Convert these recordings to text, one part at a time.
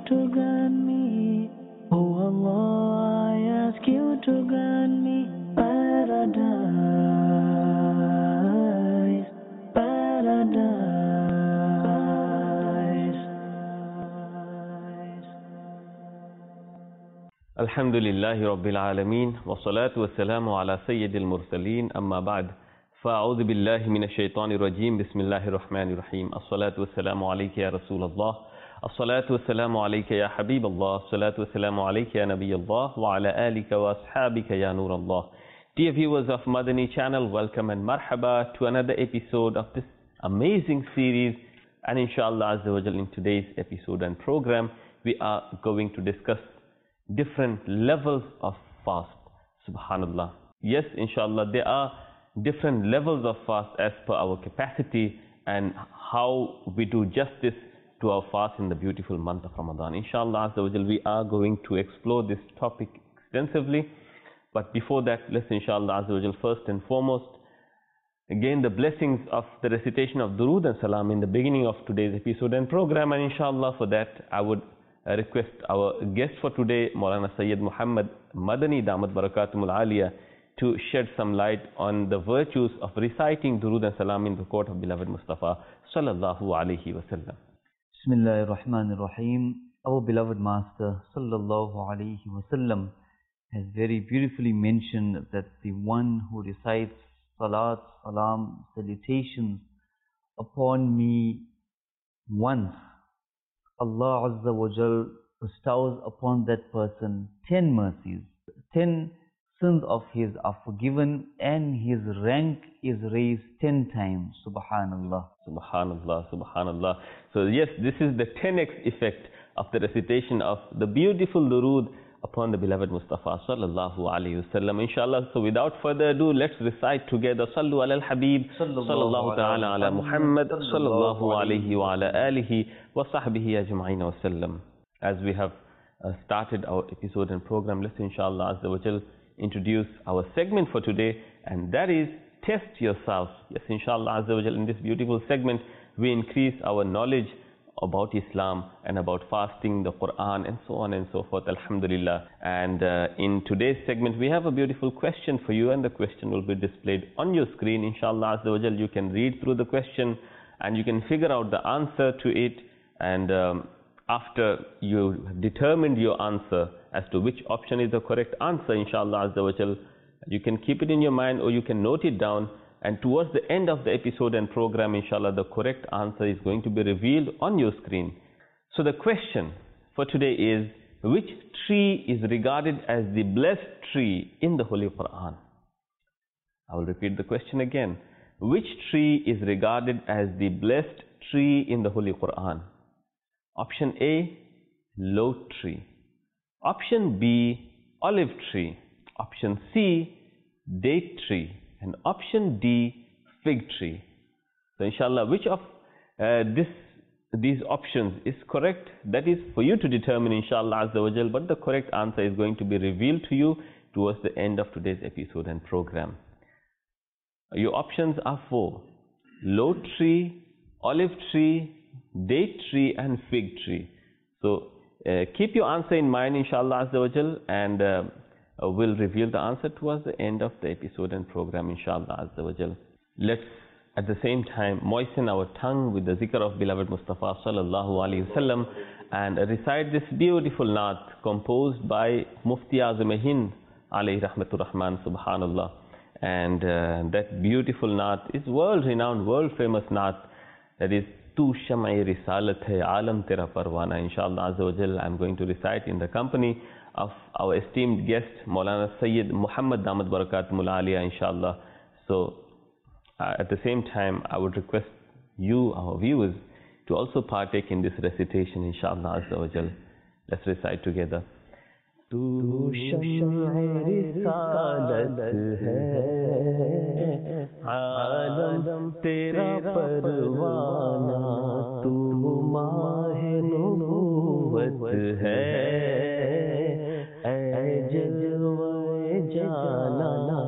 to grant me. Oh Allah, I ask you to grant me paradise, paradise. Alhamdulillahi Rabbil Alameen wa salatu wa salamu ala Sayyidil Mursaleen amma ba'd fa'a'udhu billahi minash shaitanir rajim bismillahir rahmanir rahim as-salatu wa salamu alayka ya Rasulallah as-salatu wa salamu alayka ya Habiballah as-salatu wa salamu alayka ya Nabiyallah wa ala alika wa ashabika ya Nurallah. Dear viewers of Madani channel, welcome and marhaba to another episode of this amazing series, and inshallah azza wa jal in today's episode and program we are going to discuss different levels of fast. Subhanallah. Yes, inshallah, there are different levels of fast as per our capacity and how we do justice to our fast in the beautiful month of Ramadan. Inshallah, we are going to explore this topic extensively. But before that, let's inshallah first and foremost again the blessings of the recitation of Durood and Salam in the beginning of today's episode and program. And inshallah, for that I would request our guest for today, Maulana Sayyid Muhammad Madani Damat Barakatumul Aliyah, to shed some light on the virtues of reciting Durood and Salam in the court of beloved Mustafa Sallallahu Alaihi Wasallam. Bismillahir Rahmanir Rahim. Our beloved Master Sallallahu Alaihi Wasallam has very beautifully mentioned that the one who recites Salat, Salam, salutations upon me once, Allah Azza wa Jal bestows upon that person 10 mercies. 10 sins of his are forgiven and his rank is raised 10 times. Subhanallah. Subhanallah, Subhanallah. So yes, this is the 10x effect of the recitation of the beautiful Durood upon the beloved Mustafa Sallallahu Alaihi Wasallam. Inshallah, so without further ado, let's recite together Sallu ala al-Habib Sallallahu Ta'ala ala Muhammad Sallallahu Alaihi wa ala alihi wa sahbihi ajma'in wa sallam. As we have started our episode and program, let's inshallah Azza wa Jal introduce our segment for today, and that is Test Yourself. Yes, inshallah Azza wa Jal, in this beautiful segment we increase our knowledge about Islam and about fasting, the Quran and so on and so forth, alhamdulillah. And in today's segment we have a beautiful question for you, and the question will be displayed on your screen. Inshallah Azza wa Jal, you can read through the question and you can figure out the answer to it, and after you have determined your answer as to which option is the correct answer, inshallah Azza wa Jal, you can keep it in your mind or you can note it down, and towards the end of the episode and program, inshallah, the correct answer is going to be revealed on your screen. So the question for today is, which tree is regarded as the blessed tree in the Holy Quran? I will repeat the question again. Which tree is regarded as the blessed tree in the Holy Quran? Option A, lote tree. Option B, olive tree. Option C, date tree. And option D, fig tree. So inshallah, which of these options is correct? That is for you to determine, inshallah Azza wa Jal, but the correct answer is going to be revealed to you towards the end of today's episode and program. Your options are 4: lote tree, olive tree, date tree and fig tree. So keep your answer in mind, inshallah Azza wa Jal, and we'll reveal the answer towards the end of the episode and program, inshallah Azza wa Jal. Let's at the same time moisten our tongue with the zikr of beloved Mustafa Sallallahu Alaihi Wasallam and recite this beautiful naat composed by Mufti Azam Hind alayhi rahmatur rahman. Subhanallah. And that beautiful naat is world renowned, world famous naat, that is Tu Sham'i Risalat Hai Alam Tera Parwana. Inshallah Azza wa Jal, I'm going to recite in the company of our esteemed guest Maulana Sayyid Muhammad Damat Barakatumul Aliyah, inshallah. So at the same time I would request you, our viewers, to also partake in this recitation, inshallah Azza wa Jal. Let's recite together. Tu Sham'i Risalat hai Alam Tera Parwana, Tu Maahe Nubuwwat hai जलवाए जालाना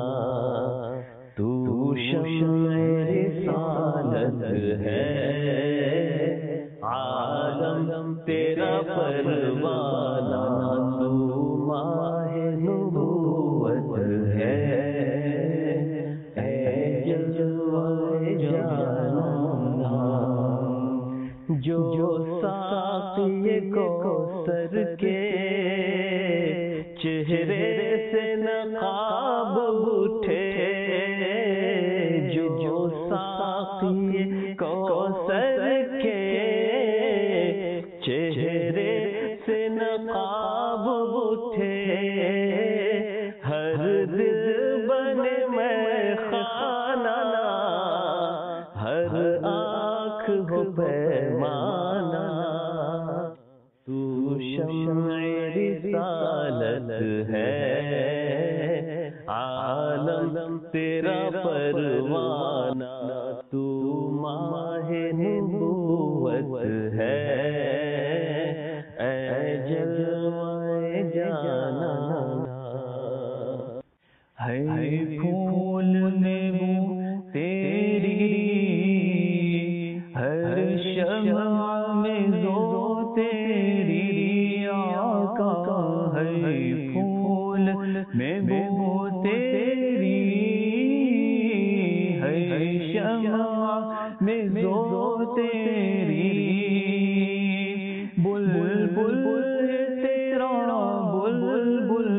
तू शम्ए रिसालत है आलम तेरा پروانہ تو ماہ نبوت ہے، اے جلوہ جانانا جو ساقی کوثر کے چہرے سے نقاب اٹھے، جو ساقی کوثر کے چہرے سے نقاب اٹھے، ہر دل بنے میں خانہ، ہر آنکھ ہو پیمانہ، تو شمع رسالت ہے، عالم تیرا پروانہ تو ماہ نبوت ہے، اے جلوہ جانانا، ہے پھول میں بو تیری، ہر شمع میں ذو تیری آقا، ہے پھول میں بو تیری، ہے شمع میں ذو تیری، بلبل تیرا بلبل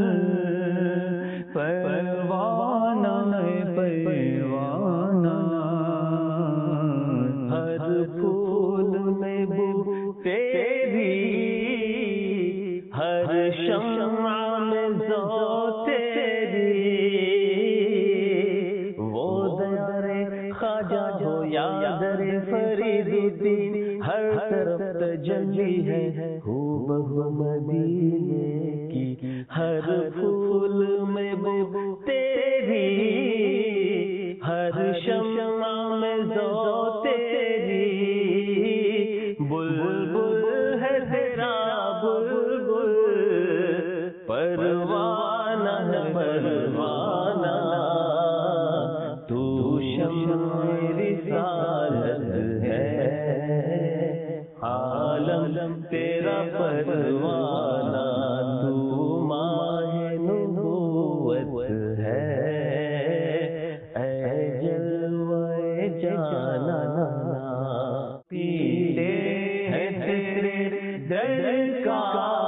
پروانہ پروانہ، ہر پھول میں بو تیری، ہر شمع میں ذو تیری، وہ در خواجہ ہو یا در فرید الدین، ہر طرف تجلی ہے ہو بہو مدینے کی، ہر پھول میں بو تیری، ہر شمع میں ذو تیری، بلبل ہے تیرا بلبل پروانہ پروانہ، تو شمع رسالت ہے، عالم تیرا پروانہ تو ماہ نبوت ہے، اے جلوہ جانانا، پیتے ہیں تیرے در کا،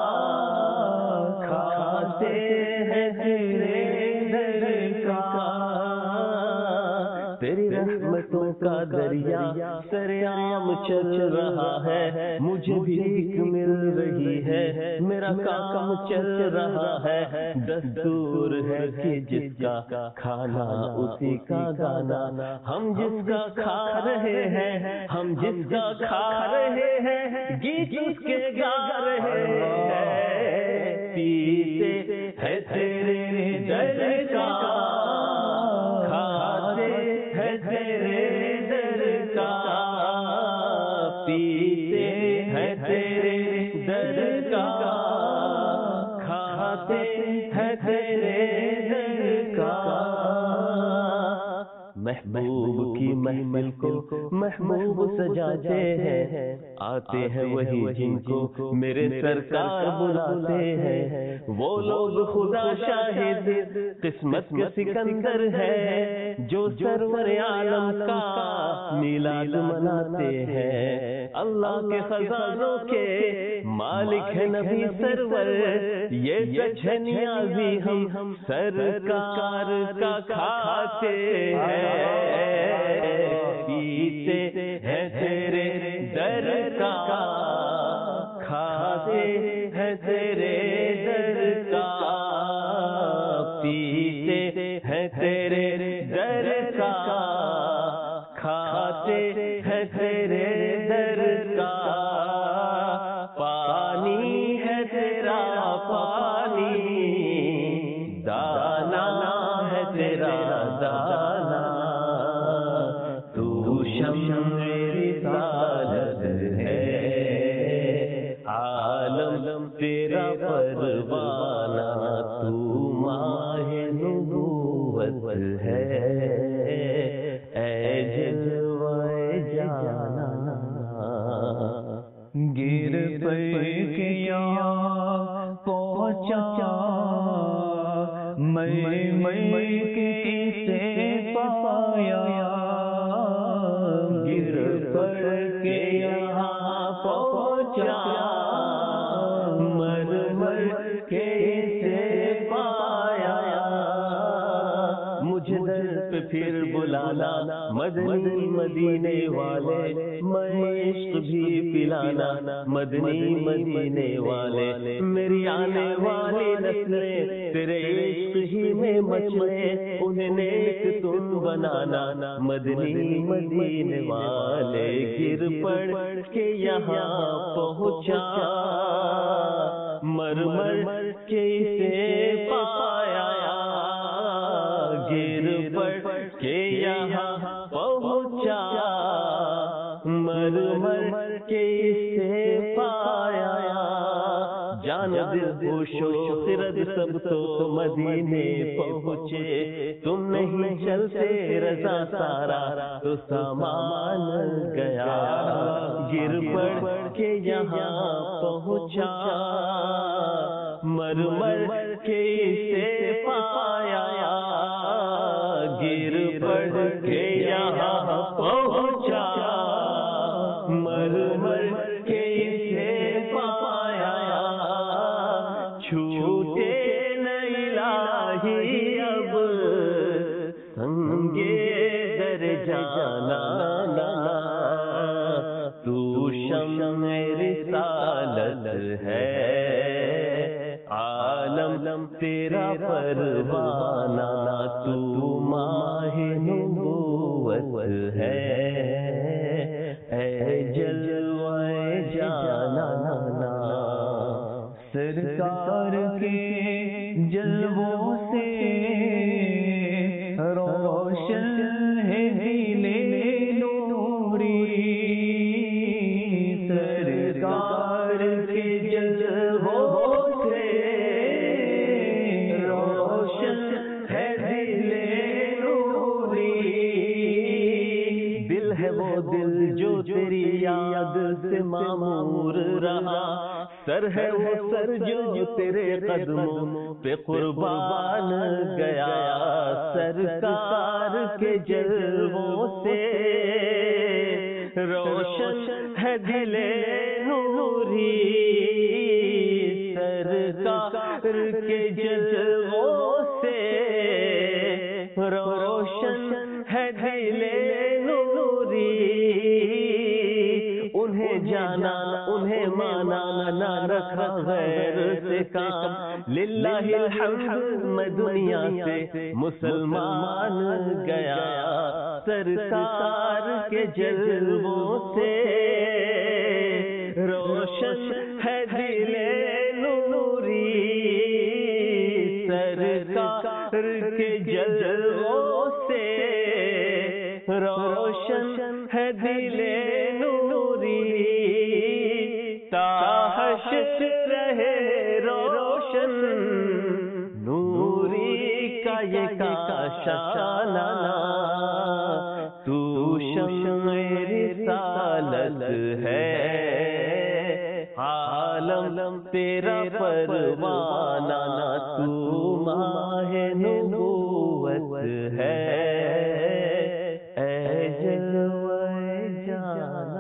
کھاتے ہیں تیرے در کا، تیری رحمتوں کا دریا سریام چل رہا ہے، مجھے بھیک مل رہی ہے، میرا کام چل رہا ہے، دستور ہے کہ جس کا کھانا اسی کا گانا، ہم جس کا کھا رہے ہیں، ہم جس کا کھا رہے ہیں، گیت اس کے گا رہے ہیں، پیتے ہیں تیرے در کا، کھاتے ہیں تیرے در کا، پیتے ہیں تیرے در کا، کھاتے ہیں تیرے در کا، محبوب کی محمل کو محبوب سجاتے ہیں، آتے ہیں وہی جن کو میرے سرکار بلاتے ہیں، وہ لوگ خدا شاہد قسمت کے سکندر ہے، جو سرور عالم کا میلاد مناتے ہیں، اللہ کے خزانوں کے مالک ہے نبی سرور، یہ سچ ہے نیازی ہم سرکار کا کھاتے ہیں، پیتے ہیں تیرے در کا، کھاتے ہیں تیرے در کا، پیتے ہیں تیرے در کا، کھاتے ہیں تیرے در کا، پانی ہے تیرا پانی، دانا ہے تیرا دانا، تو شمع رسالت ہے، عالم تیرا پروانہ تو ماہ نبوت ہے، اے جلوہ جانانا، گر پر کے یہاں پہنچا میں کسے پایا گر پر کے یہاں پہنچا مر کسے پایا مجھے در پہ پھر بلانا مدنی مدینے والے میں عشق بھی پلانا مدنی مدینے والے میری آنے والی نسلیں تیرے عشق ہی میں مچلے انہیں نیک تم بنانا مدنی مدینے والے گر پڑ کے یہاں پہنچا مر کے اسے پایا گر پڑ کے یہاں پہنچا مر کے اسے پایا جان دل خوش و خرد سب تو مدینے پہنچے تم نہیں چلتے رضا سارا تو سامان گیا گر پڑ کے یہاں پہنچا مر کے اسے پایا گر پڑ کے یہاں پہنچا مر کے اسے پایا چھوٹے الہی اب سنگے در جانا تو شمع رسالت ہے عالم تیرا پروانہ تو ماہ نبوت ہے اے جلوہ جانا سرکار کے جلووں سے روشن ہے دل نوری سرکار کے جلووں سے روشن ہے دل نوری دل ہے وہ دل جو تیری یاد سے معمور رہا سر ہے وہ سر جو تیرے قدموں پہ قربان گیا سرکار کے جلووں سے روشن ہے دل نوری سرکار کے جلووں سے روشن ہے دل نوری انہیں جانا انہیں مانا نہ رکھا غیر سے کام للہ الحمد میں دنیا سے مسلمان گیا سرکار کے جلووں سے روشن ہے دل نوری سرکار کے جلووں سے روشن ہے دل تاحشر رہے روشن نوری کا یہ کاشانہ تو شمع رسالت ہے عالم تیرا پروانہ تو ماہ نبوت ہے اے جلوہ جانا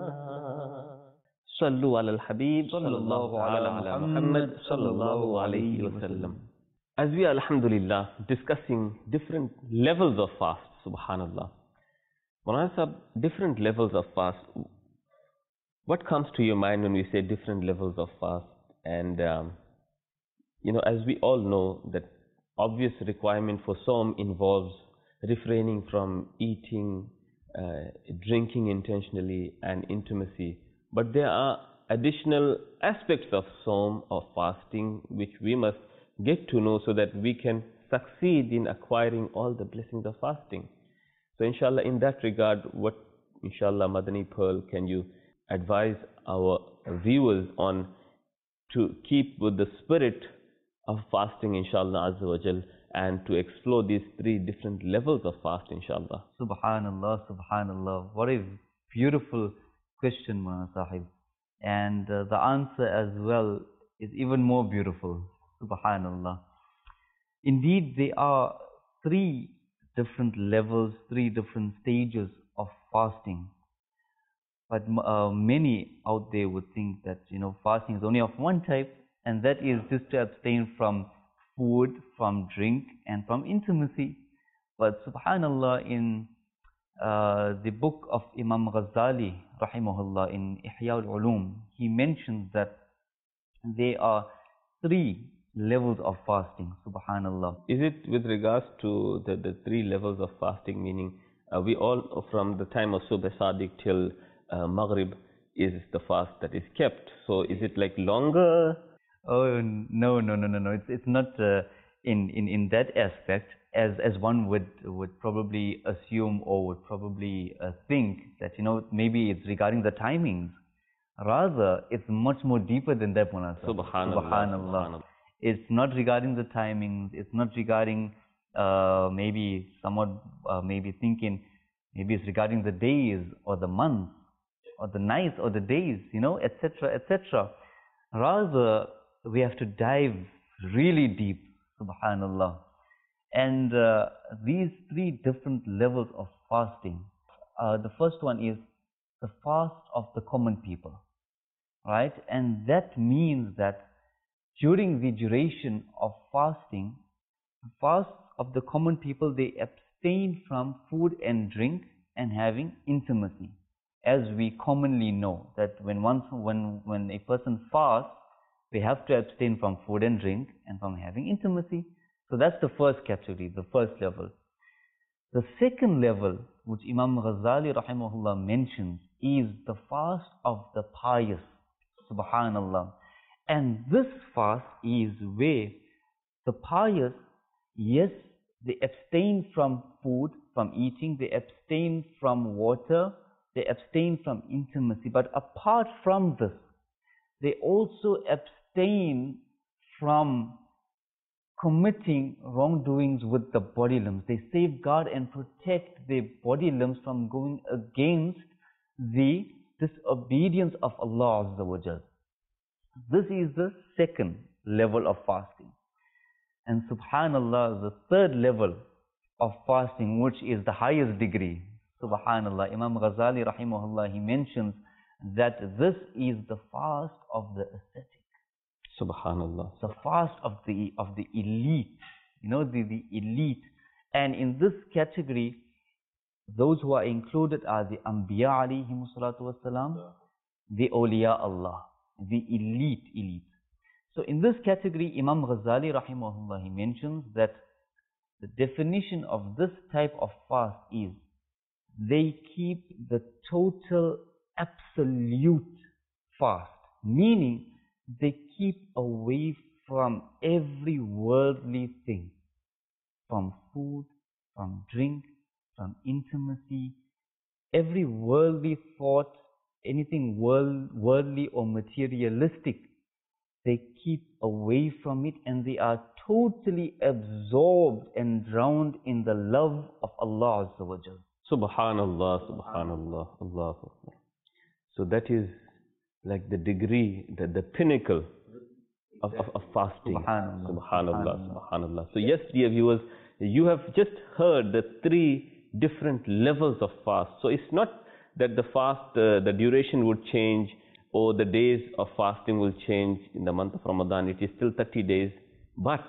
صلو علی الحبیب صلی اللہ علی محمد صلی اللہ علیہ وسلم. As we are, alhamdulillah, discussing different levels of fast, subhanallah. Maulana Sahab, different levels of fast. What comes to your mind when we say different levels of fast? And, as we all know, that obvious requirement for Sawm involves refraining from eating, drinking intentionally, and intimacy. But there are additional aspects of Sawm, of fasting, which we must get to know so that we can succeed in acquiring all the blessings of fasting. So inshallah, in that regard, what inshallah Madani Pearl can you advise our viewers on to keep with the spirit of fasting inshallah Azza wa Jal, and to explore these three different levels of fast inshallah? Subhanallah, subhanallah. What a beautiful question, Maulana Sahib. And the answer as well is even more beautiful. Subhanallah. Indeed, there are three different levels, three different stages of fasting. But many out there would think that, fasting is only of one type, and that is just to abstain from food, from drink, and from intimacy. But subhanallah, in the book of Imam Ghazali, rahimahullah, in Ihya al-Ulum, he mentions that there are three levels of fasting, subhanallah. Is it with regards to the three levels of fasting, meaning we all, from the time of Subh Sadiq till Maghrib, is the fast that is kept? So is it like longer? Oh, no. It's not in that aspect, as one would probably assume or would probably think that, maybe it's regarding the timings. Rather, it's much more deeper than that, Munasa. Subhanallah. It's not regarding the timings. It's not regarding maybe somewhat maybe thinking maybe it's regarding the days or the months or the nights or the days, etc., etc. Rather, we have to dive really deep, subhanallah. And these three different levels of fasting. The first one is the fast of the common people, right? And that means that during the duration of fasting, the fast of the common people, they abstain from food and drink and having intimacy. As we commonly know that when a person fasts, they have to abstain from food and drink and from having intimacy. So that's the first category, the first level. The second level, which Imam Ghazali rahimahullah mentions, is the fast of the pious, subhanallah. And this fast is where the pious, yes, they abstain from food, from eating, they abstain from water, they abstain from intimacy. But apart from this, they also abstain from committing wrongdoings with the body limbs. They safeguard and protect their body limbs from going against the disobedience of Allah Azza wa Jal. This is the second level of fasting. And subhanallah, the third level of fasting, which is the highest degree, subhanallah, Imam Ghazali rahimahullah, he mentions that this is the fast of the ascetic. Subhanallah. The fast of the elite, the elite. And in this category, those who are included are the Anbiya alayhimu salatu wasalam, the awliya Allah, the elite. So in this category, Imam Ghazali rahimahullah, he mentions that the definition of this type of fast is they keep the total absolute fast, meaning they keep away from every worldly thing, from food, from drink, from intimacy, every worldly thought, anything worldly or materialistic, they keep away from it, and they are totally absorbed and drowned in the love of Allah Azza wa Jal. Subhanallah, Allahu Akbar. So that is like the degree, the pinnacle of fasting. Subhanallah. So yes, dear viewers, you have just heard the three different levels of fast. So it's not that the fast, the duration would change, or the days of fasting will change in the month of Ramadan. It is still 30 days. But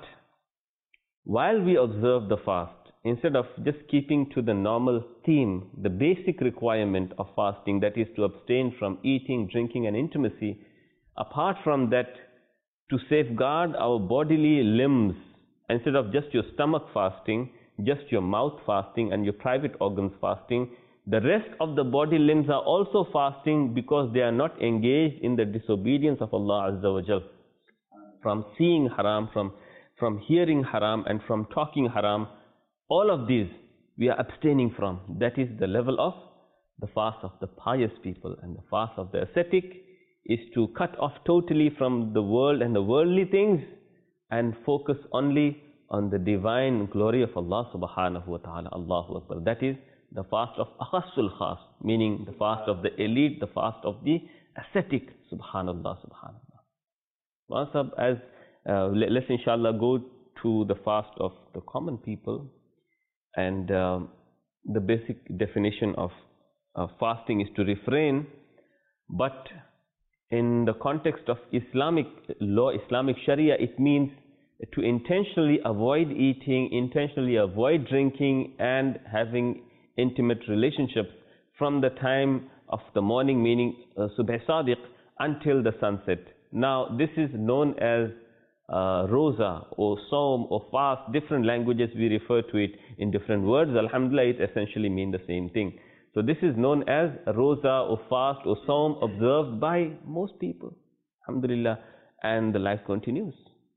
while we observe the fast, instead of just keeping to the normal theme, the basic requirement of fasting, that is to abstain from eating, drinking and intimacy, apart from that, to safeguard our bodily limbs, instead of just your stomach fasting, just your mouth fasting and your private organs fasting, the rest of the body limbs are also fasting because they are not engaged in the disobedience of Allah Azza wa Jal. From seeing haram, from hearing haram and from talking haram, all of these we are abstaining from. That is the level of the fast of the pious people. And the fast of the ascetic is to cut off totally from the world and the worldly things and focus only on the divine glory of Allah subhanahu wa ta'ala. Allahu Akbar. That is the fast of Akhasul Khas, meaning the fast of the elite, the fast of the ascetic. Subhanallah, subhanallah. Masab, as let's inshallah go to the fast of the common people, and the basic definition of fasting is to refrain, but in the context of Islamic law, Islamic Sharia, it means to intentionally avoid eating, intentionally avoid drinking and having intimate relationships from the time of the morning, meaning Subh Sadiq, until the sunset. Now this is known as roza or Saum or fast. Different languages we refer to it in different words. Alhamdulillah, it essentially means the same thing. So this is known as roza or fast or Saum, observed by most people. Alhamdulillah, and the life continues.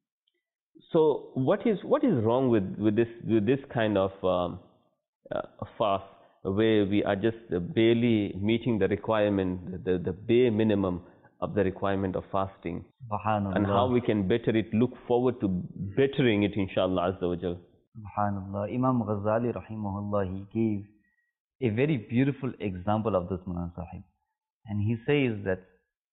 So what is wrong with this kind of fast, where we are just barely meeting the requirement, the bare minimum of the requirement of fasting, and how we can better it, look forward to bettering it, inshallah azza wa jal. Subhanallah. Imam Ghazali rahimahullah, he gave a very beautiful example of this, Maulana Sahib. And he says that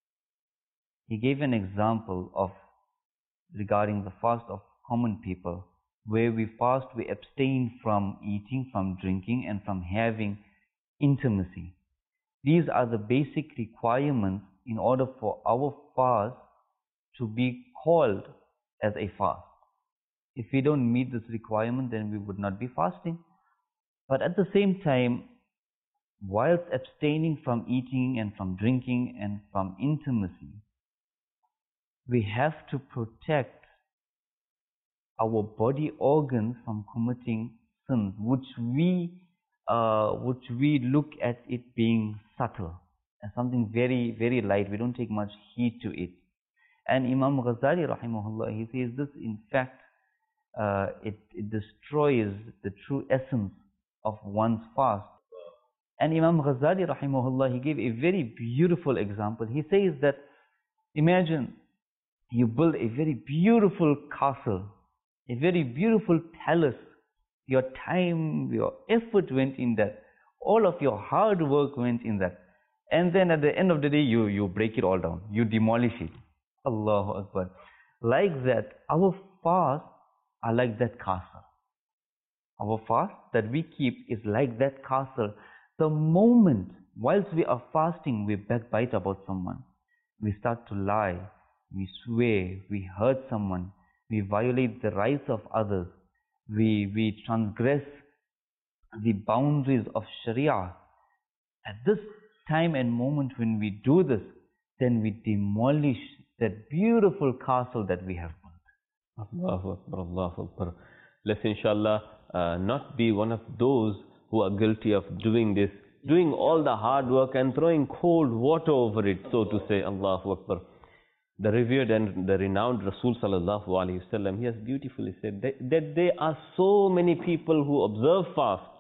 he gave an example of regarding the fast of common people, where we fast, we abstain from eating, from drinking, and from having intimacy. These are the basic requirements in order for our fast to be called as a fast. If we don't meet this requirement, then we would not be fasting. But at the same time, whilst abstaining from eating and from drinking and from intimacy, we have to protect our body organs from committing sins, which we look at it being subtle, as something very, very light. We don't take much heed to it. And Imam Ghazali rahimahullah, he says this, in fact, it destroys the true essence of one's fast. And Imam Ghazali rahimahullah, he gave a very beautiful example. He says that, imagine you build a very beautiful castle, a very beautiful palace. Your time, your effort went in that. All of your hard work went in that. And then at the end of the day, you break it all down. You demolish it. Allahu Akbar. Like that, our fasts are like that castle. Our fast that we keep is like that castle. The moment, whilst we are fasting, we backbite about someone. We start to lie. We swear. We hurt someone. We violate the rights of others. We transgress the boundaries of Sharia. At this time and moment when we do this, then we demolish that beautiful castle that we have built. Allahu Akbar, Allahu Akbar. Let's inshallah not be one of those who are guilty of doing this, doing all the hard work and throwing cold water over it, so to say. Allahu Akbar. The revered and the renowned Rasul sallallahu alaihi wasallam, he has beautifully said that there are so many people who observe fast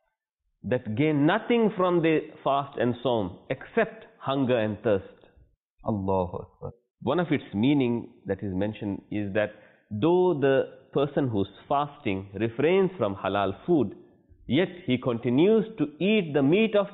that gain nothing from the fast and Saum except hunger and thirst. Allahu Akbar. One of its meaning that is mentioned is that though the person who's fasting refrains from halal food, yet he continues to eat the meat of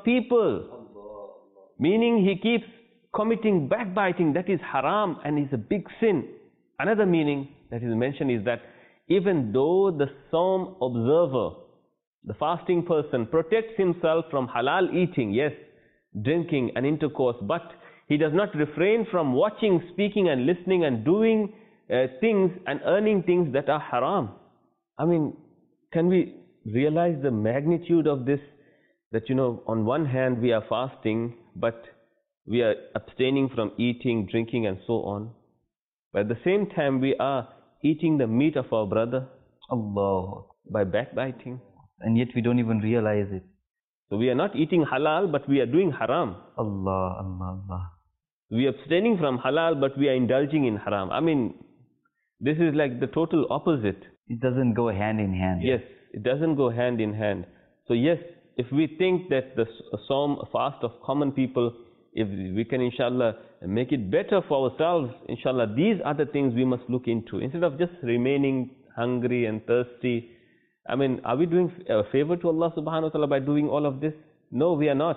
people. Meaning he keeps committing backbiting, that is haram and is a big sin. Another meaning that is mentioned is that even though the Saum observer, the fasting person, protects himself from halal eating, yes, drinking and intercourse, but he does not refrain from watching, speaking and listening and doing things and earning things that are haram. I mean, can we realize the magnitude of this? That, you know, on one hand we are fasting, but we are abstaining from eating, drinking and so on. But at the same time we are eating the meat of our brother. Allah. By backbiting. And yet we don't even realize it. So we are not eating halal, but we are doing haram. Allah, Allah, Allah. We are abstaining from halal, but we are indulging in haram. I mean, this is like the total opposite. It doesn't go hand in hand. Yes, it doesn't go hand in hand. So yes, if we think that the Saum, fast of common people, if we can inshallah make it better for ourselves, inshallah, these are the things we must look into. Instead of just remaining hungry and thirsty, I mean, are we doing a favor to Allah subhanahu wa ta'ala by doing all of this? No, we are not.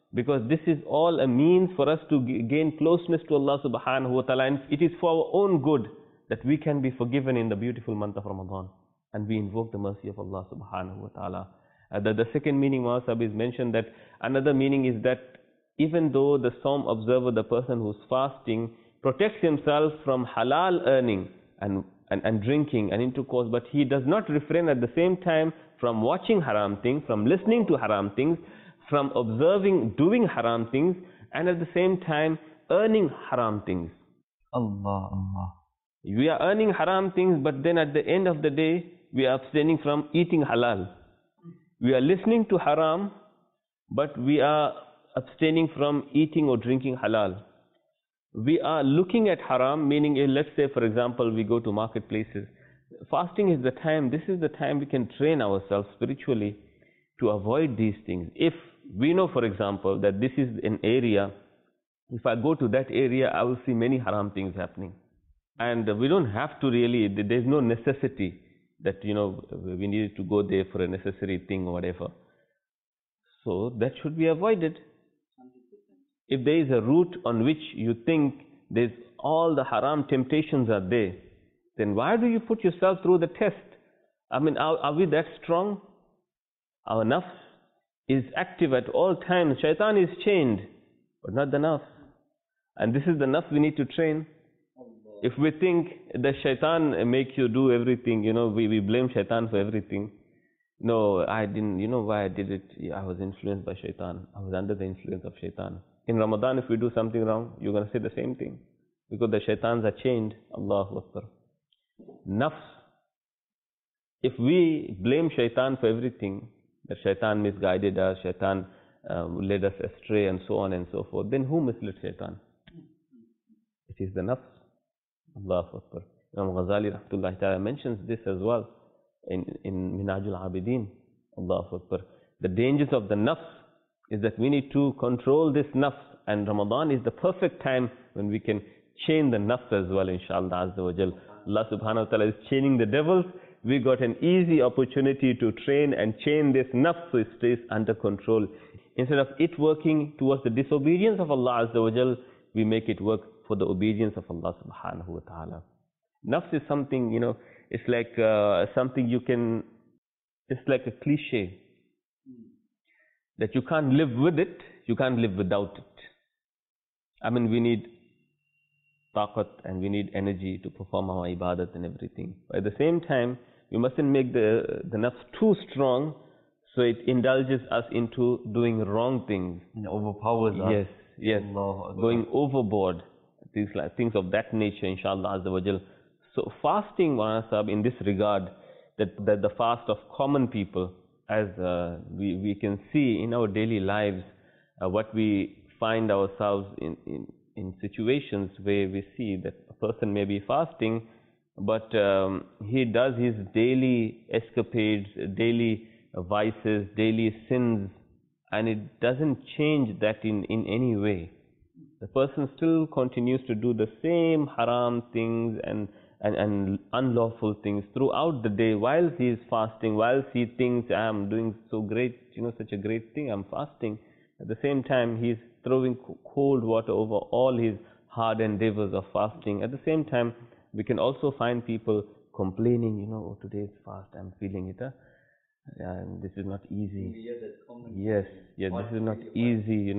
because this is all a means for us to gain closeness to Allah subhanahu wa ta'ala, and it is for our own good that we can be forgiven in the beautiful month of Ramadan, and we invoke the mercy of Allah subhanahu wa ta'ala. The second meaning, Mahasab, is mentioned that another meaning is that even though the Sawm observer, the person who's fasting, protects himself from halal earning and drinking and intercourse, but he does not refrain at the same time from watching haram things, from listening to haram things, from observing doing haram things, and at the same time earning haram things. Allah, Allah. We are earning haram things, but then at the end of the day, we are abstaining from eating halal. We are listening to haram, but we are abstaining from eating or drinking halal. We are looking at haram, meaning, let's say, for example, we go to marketplaces. Fasting is the time, this is the time we can train ourselves spiritually to avoid these things. If we know, for example, that this is an area, if I go to that area, I will see many haram things happening. And we don't have to really, there's no necessity that, we need to go there for a necessary thing or whatever. So that should be avoided. 100%. If there is a route on which you think there's all the haram temptations are there, then why do you put yourself through the test? I mean, are we that strong? Our nafs is active at all times. Shaitan is chained, but not the nafs. And this is the nafs we need to train. If we think that shaitan makes you do everything, we blame shaitan for everything. No, I didn't, why I did it? I was influenced by shaitan. I was under the influence of shaitan. In Ramadan, if we do something wrong, you're going to say the same thing. Because the shaitans are chained. Allahu Akbar. Nafs. If we blame shaitan for everything, that shaitan misguided us, shaitan led us astray and so on and so forth, then who misled shaitan? It is the nafs. Allahu Akbar. Imam Ghazali rahmatullahi ta'ala mentions this as well in Minhajul Abidin. Allahu Akbar. The dangers of the nafs is that we need to control this nafs, and Ramadan is the perfect time when we can chain the nafs as well, inshallah azza wa jal. Allah subhanahu wa ta'ala is chaining the devils. We got an easy opportunity to train and chain this nafs so it stays under control. Instead of it working towards the disobedience of Allah azza wa jal, we make it work for the obedience of Allah subhanahu wa ta'ala. Nafs is something, it's like something it's like a cliche. That you can't live with it, you can't live without it. I mean, we need taqat and we need energy to perform our ibadat and everything. But at the same time, we mustn't make the nafs too strong so it indulges us into doing wrong things. And overpowers us. Yes. Going overboard. Things of that nature, inshallah azza wa jal. So fasting, Maulana Sahib, in this regard, that the fast of common people, as we can see in our daily lives, what we find ourselves in situations where we see that a person may be fasting, but he does his daily escapades, daily vices, daily sins, and it doesn't change that in any way. The person still continues to do the same haram things and unlawful things throughout the day whilst he is fasting, whilst he thinks, I'm doing so great, such a great thing, I'm fasting. At the same time, he is throwing cold water over all his hard endeavors of fasting. At the same time, we can also find people complaining, oh, today is fast, I'm feeling it. And this is not easy. Yes, this is not easy,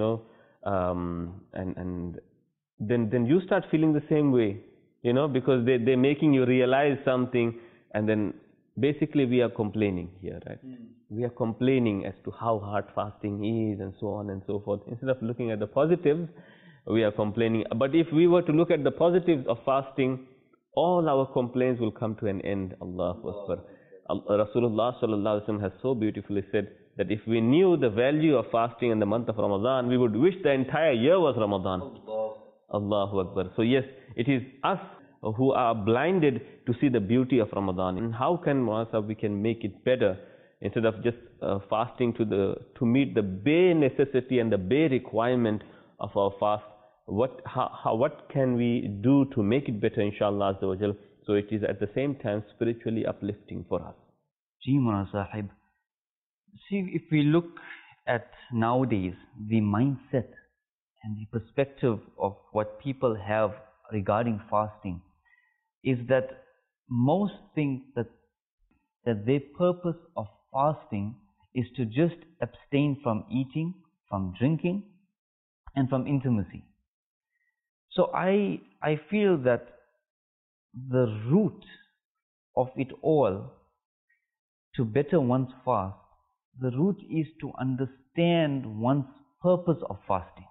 and then you start feeling the same way, because they're making you realize something, and then basically we are complaining here, right? We are complaining as to how hard fasting is and so on and so forth. Instead of looking at the positives, we are complaining. But if we were to look at the positives of fasting, all our complaints will come to an end. Allahu Akbar. Rasulullah sallallahu alaihi wasallam has so beautifully said that if we knew the value of fasting in the month of Ramadan, we would wish the entire year was Ramadan. Allahu Akbar. So yes, it is us who are blinded to see the beauty of Ramadan. And how can we can make it better instead of just fasting to meet the bare necessity and the bare requirement of our fast? What can we do to make it better, inshallah azza wa jal, so it is at the same time spiritually uplifting for us? Ji Maulana Sahib. See, if we look at nowadays, the mindset and the perspective of what people have regarding fasting is that most think that their purpose of fasting is to just abstain from eating, from drinking, and from intimacy. So I feel that the root of it all, to better one's fast, the root is to understand one's purpose of fasting.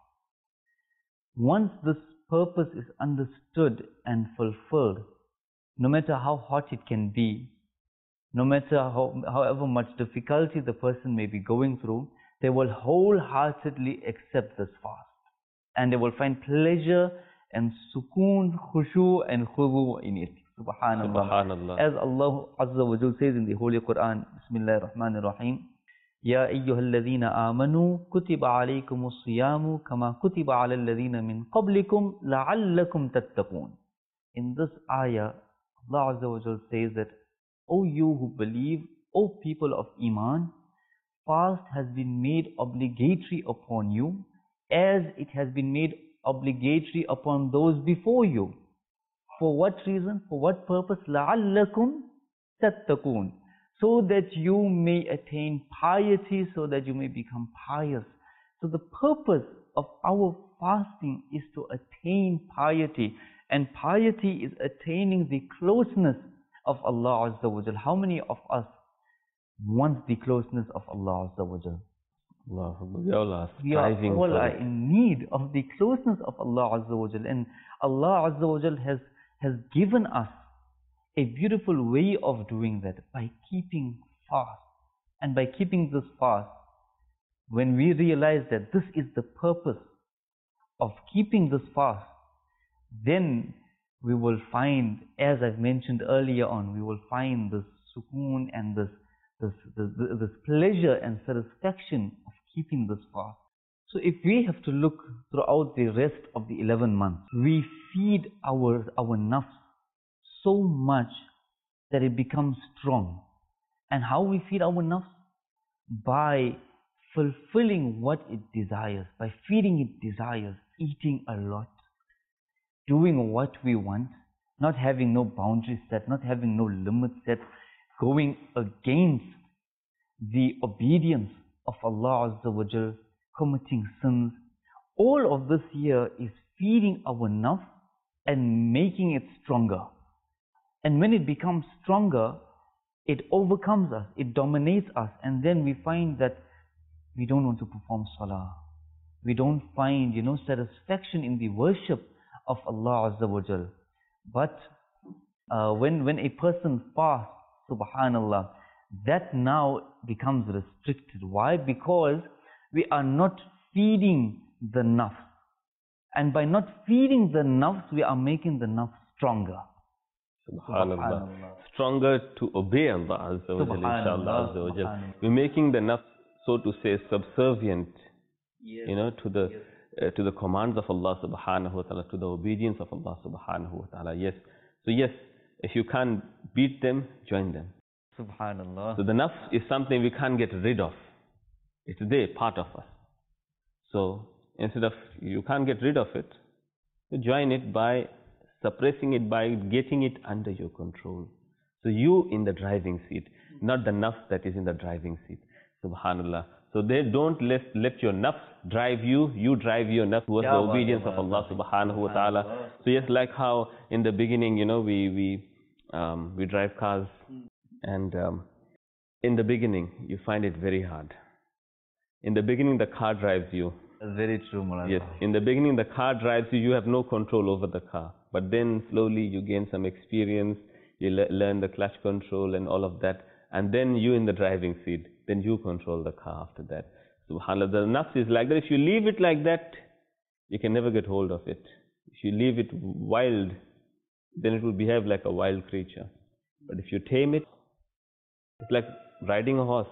Once this purpose is understood and fulfilled, no matter how hot it can be, no matter however much difficulty the person may be going through, they will wholeheartedly accept this fast. And they will find pleasure and sukoon, khushu and khudu in it. Subhanallah. Subhanallah. As Allah Azza wa Jal says in the Holy Quran, Bismillahir Rahmanir Rahim, Ya ayyuhalladhina amanu kutiba alaykumus siyamu kama kutiba ala alladhina min qablikum la'allakum tattaqun. In this ayah, Allah Azza wa Jal says that, O you who believe, O people of Iman, fast has been made obligatory upon you as it has been made obligatory upon those before you. For what reason? For what purpose? لَعَلَّكُمْ تَتَّقُونَ. So that you may attain piety, so that you may become pious. So the purpose of our fasting is to attain piety. And piety is attaining the closeness of Allah Azza wa Jal. How many of us want the closeness of Allah Azza wa Jal? We all are We striving all for are it. in need of the closeness of Allah Azza wa Jal. And Allah Azza wa Jal has given us a beautiful way of doing that by keeping fast. And by keeping this fast, when we realize that this is the purpose of keeping this fast, then we will find, as I've mentioned earlier on, we will find this sukoon and this pleasure and satisfaction of keeping this fast. So if we have to look throughout the rest of the 11 months, we feed our nafs so much that it becomes strong. And how we feed our nafs? By fulfilling what it desires, by feeding it desires, eating a lot, doing what we want, not having no boundaries set, not having no limits set, going against the obedience of Allah Azza wa Jal, committing sins. All of this here is feeding our nafs and making it stronger. And when it becomes stronger, it overcomes us, it dominates us, and then we find that we don't want to perform salah. We don't find, satisfaction in the worship of Allah Azza wa Jal. But when a person fasts, subhanallah, that now becomes restricted. Why? Because we are not feeding the nafs. And by not feeding the nafs, we are making the nafs stronger. Subhanallah. Stronger to obey Allah Azza wa Jal, inshallah Azza wa Jal. We're making the nafs, so to say, subservient, to the commands of Allah subhanahu wa ta'ala, to the obedience of Allah subhanahu wa ta'ala. Yes. So yes, if you can't beat them, join them. Subhanallah. So the nafs is something we can't get rid of. It's there, part of us. So instead of, you can't get rid of it, you join it by suppressing it, by getting it under your control. So you in the driving seat, not the nafs that is in the driving seat. Subhanallah. So they don't let your nafs drive you, you drive your nafs towards the obedience of Allah subhanahu wa ta'ala. So yes, like how in the beginning, we drive cars, and in the beginning you find it very hard. In the beginning the car drives you. That's very true, Mulana. Yes, in the beginning the car drives you, you have no control over the car. But then slowly you gain some experience, you learn the clutch control and all of that. And then you in the driving seat, then you control the car after that. SubhanAllah, the nafs is like that. If you leave it like that, you can never get hold of it. If you leave it wild, then it will behave like a wild creature. But if you tame it, it's like riding a horse.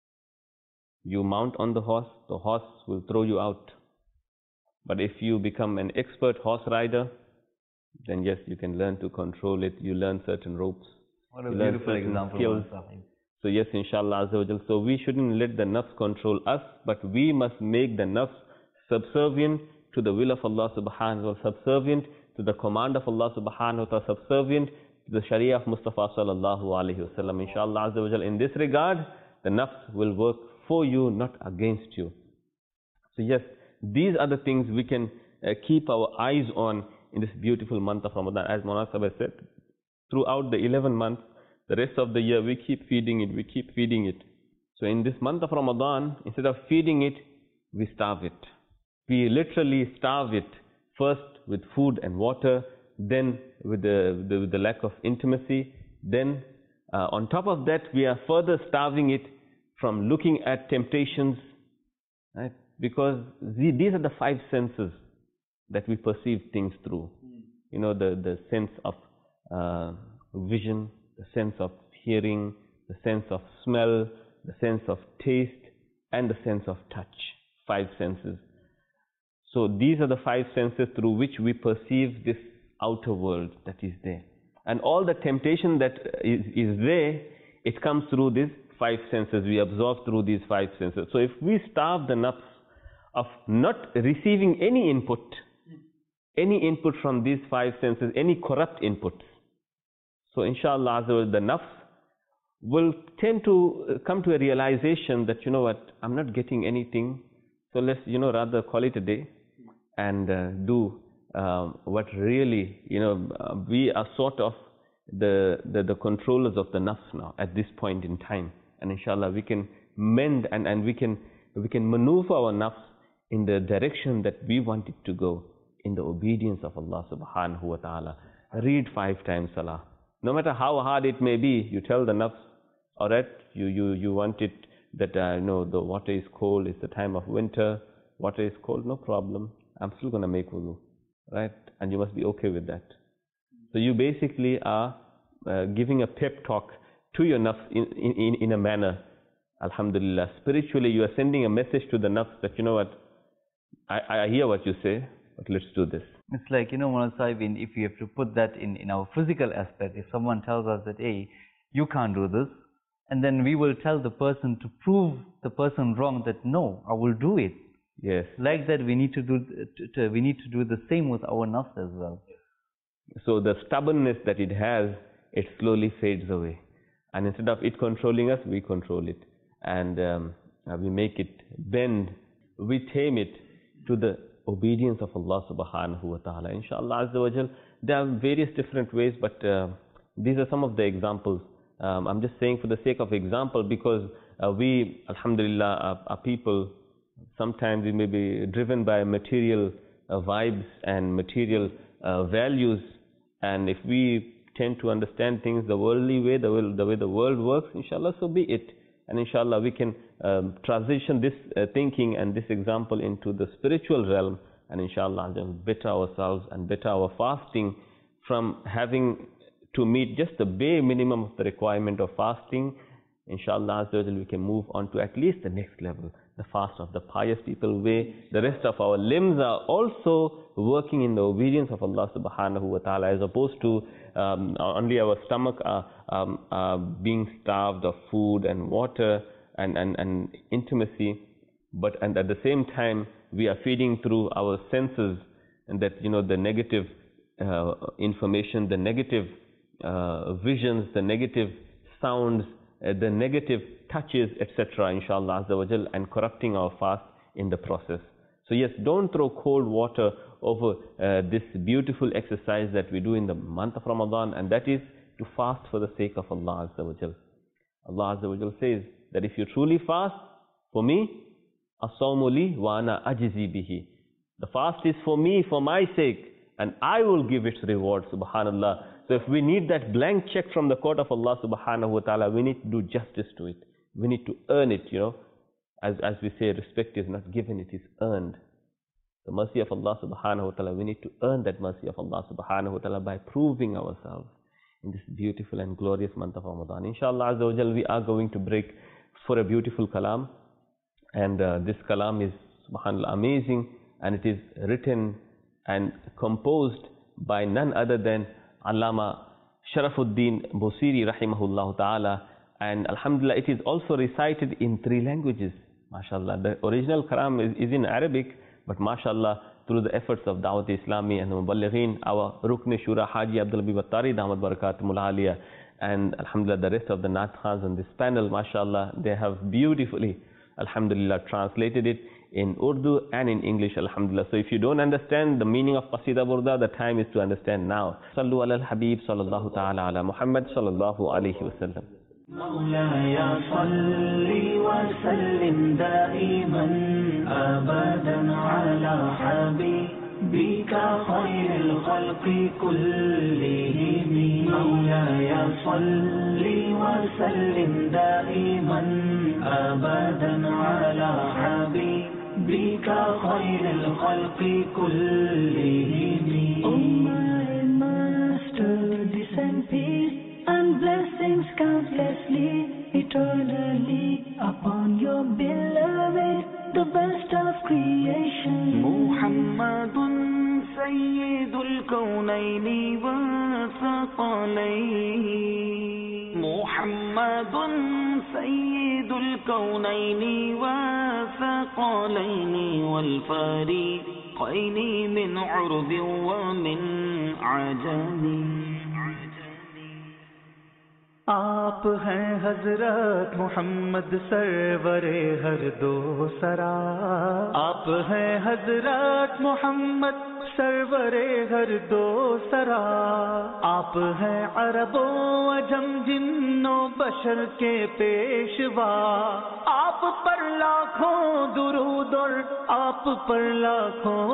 You mount on the horse will throw you out. But if you become an expert horse rider, then yes, you can learn to control it. You learn certain ropes. What a beautiful example. So yes, inshallah azza wa jal. So we shouldn't let the nafs control us, but we must make the nafs subservient to the will of Allah subhanahu wa ta'ala, subservient to the command of Allah subhanahu wa ta'ala, subservient to the sharia of Mustafa sallallahu alayhi wa sallam. Inshallah azza wa jal. In this regard, the nafs will work for you, not against you. So yes, these are the things we can keep our eyes on in this beautiful month of Ramadan. As Maulana Sahib said, throughout the 11 months, the rest of the year, we keep feeding it, we keep feeding it. So in this month of Ramadan, instead of feeding it, we starve it. We literally starve it, first with food and water, then with the lack of intimacy. Then on top of that, we are further starving it from looking at temptations, right? Because these are the five senses that we perceive things through. You know, the sense of vision, the sense of hearing, the sense of smell, the sense of taste, and the sense of touch. Five senses. So these are the five senses through which we perceive this outer world that is there. And all the temptation that is there, it comes through these five senses. We absorb through these five senses. So if we starve the nafs of not receiving any input from these five senses, any corrupt inputs, so inshallah the nafs will tend to come to a realization that, you know what, I'm not getting anything, so let's, rather call it a day and do what really, we are sort of the controllers of the nafs now at this point in time. And inshallah we can mend and we can maneuver our nafs in the direction that we want it to go, in the obedience of Allah subhanahu wa ta'ala. Read 5 times salah. No matter how hard it may be, you tell the nafs, alright, you want it that, the water is cold, it's the time of winter, water is cold, no problem, I'm still going to make wudu, right? And you must be okay with that. So you basically are giving a pep talk to your nafs in a manner, alhamdulillah. Spiritually, you are sending a message to the nafs that, you know what, I hear what you say, but let's do this. It's like, Maulana Sahib, if you have to put that in our physical aspect, if someone tells us that, hey, you can't do this, and then we will tell the person to prove the person wrong that, no, I will do it. Yes. Like that, we need to do the same with our nafs as well. So the stubbornness that it has, it slowly fades away. And instead of it controlling us, we control it. And we make it bend, we tame it to the obedience of Allah subhanahu wa ta'ala. Inshallah azza wa jal, there are various different ways, but these are some of the examples. I'm just saying for the sake of example, because we, alhamdulillah, are people, sometimes we may be driven by material vibes and material values, and if we tend to understand things the worldly way, the way the world works, inshallah, so be it. And inshallah we can transition this thinking and this example into the spiritual realm, and inshallah better ourselves and better our fasting from having to meet just the bare minimum of the requirement of fasting. Inshallah we can move on to at least the next level, the fast of the pious people, where the rest of our limbs are also working in the obedience of Allah subhanahu wa ta'ala, as opposed to only our stomach are being starved of food and water and intimacy, and at the same time we are feeding through our senses, and that, the negative information, the negative visions, the negative sounds, the negative touches, etc., inshallah azza wa jal, and corrupting our fast in the process. So yes, don't throw cold water over this beautiful exercise that we do in the month of Ramadan, and that is to fast for the sake of Allah azza wa jal. Allah azza wa jal says that if you truly fast for me, as-sawmu li wa ana ajzi bihi. The fast is for me, for my sake, and I will give its reward, subhanallah. So if we need that blank check from the court of Allah subhanahu wa ta'ala, we need to do justice to it. We need to earn it, As we say, respect is not given, it is earned. The mercy of Allah subhanahu wa ta'ala, we need to earn that mercy of Allah subhanahu wa ta'ala by proving ourselves in this beautiful and glorious month of Ramadan. Inshallah azza wa jal, we are going to break for a beautiful kalam. And this kalam is, subhanallah, amazing, and it is written and composed by none other than Allama Sharafuddin Busiri rahimahullah ta'ala. And alhamdulillah, it is also recited in 3 languages. MashaAllah. The original Quran is in Arabic, but MashaAllah, through the efforts of Dawat Islami and the Muballighin, our Rukn Shura Haji Abdul Habib Attari, Damat Barakatumul Aliyah, and alhamdulillah, the rest of the Naat Khans on this panel, MashaAllah, they have beautifully, alhamdulillah, translated it in Urdu and in English, alhamdulillah. So if you don't understand the meaning of Qasida Burda, the time is to understand now. Sallu ala al-Habib sallallahu ta'ala ala Muhammad sallallahu alayhi wa sallam. مولاي صل وسلم دائما أبدا على حبيبك خير الخلق كلهم. مولاي صل وسلم دائما أبدا على حبيبك خير الخلق كلهم. Oh my master, descend peace and blessings countlessly, eternally upon your beloved, the best of creation. Muhammadun Sayyidul Kawnayni wa Thaqalayn. Muhammadun Sayyidul Kawnayni wa Thaqalayn wal Fariqayni min urbi wa min ajami. آپ ہیں حضرت محمد سرور ہر دو سرا. آپ ہیں حضرت محمد سرور ہر دو سرا. آپ ہیں عرب و عجم جن و بشر کے پیشوا. آپ پر لاکھوں درود اور آپ پر لاکھوں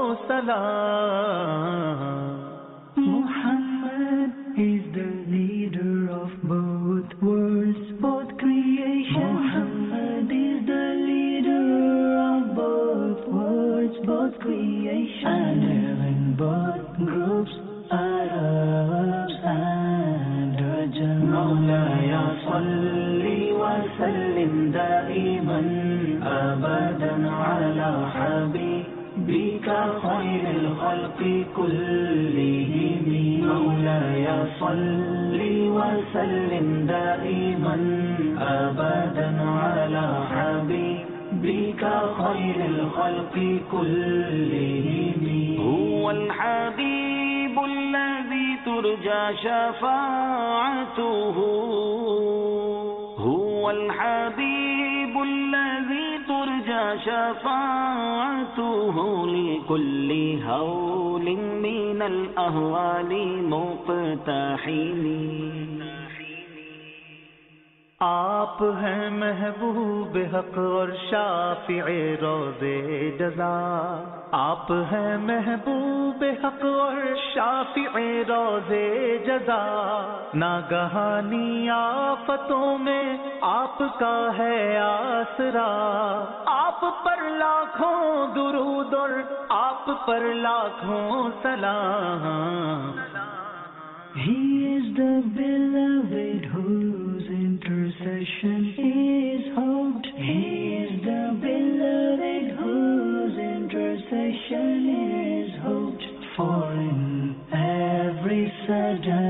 سلام. محمد is the leader of both worlds, both creation. Muhammad is the leader of both worlds, both creation. And in both groups, Arabs and Ajam. Mawlaya salli wa sallim daiman abadan ala habibika khairil khalqi kullihim. مولاي صل وسلم دائما أبدا على حبيبك خير الخلق كلهم. هو الحبيب الذي ترجى شفاعته. هو الحبيب الذي ترجى شفاعته لكل هول من الأهوال مقتحم. آپ ہیں محبوب حق اور شافع روز جزا. آپ ہیں محبوب حق اور شافع روز جزا. ناگہانی آفتوں میں آپ کا ہے آسرا. آپ پر لاکھوں درود اور آپ پر لاکھوں سلام. He is the beloved whose intercession is hoped. He is the beloved whose intercession is hoped. For in every sada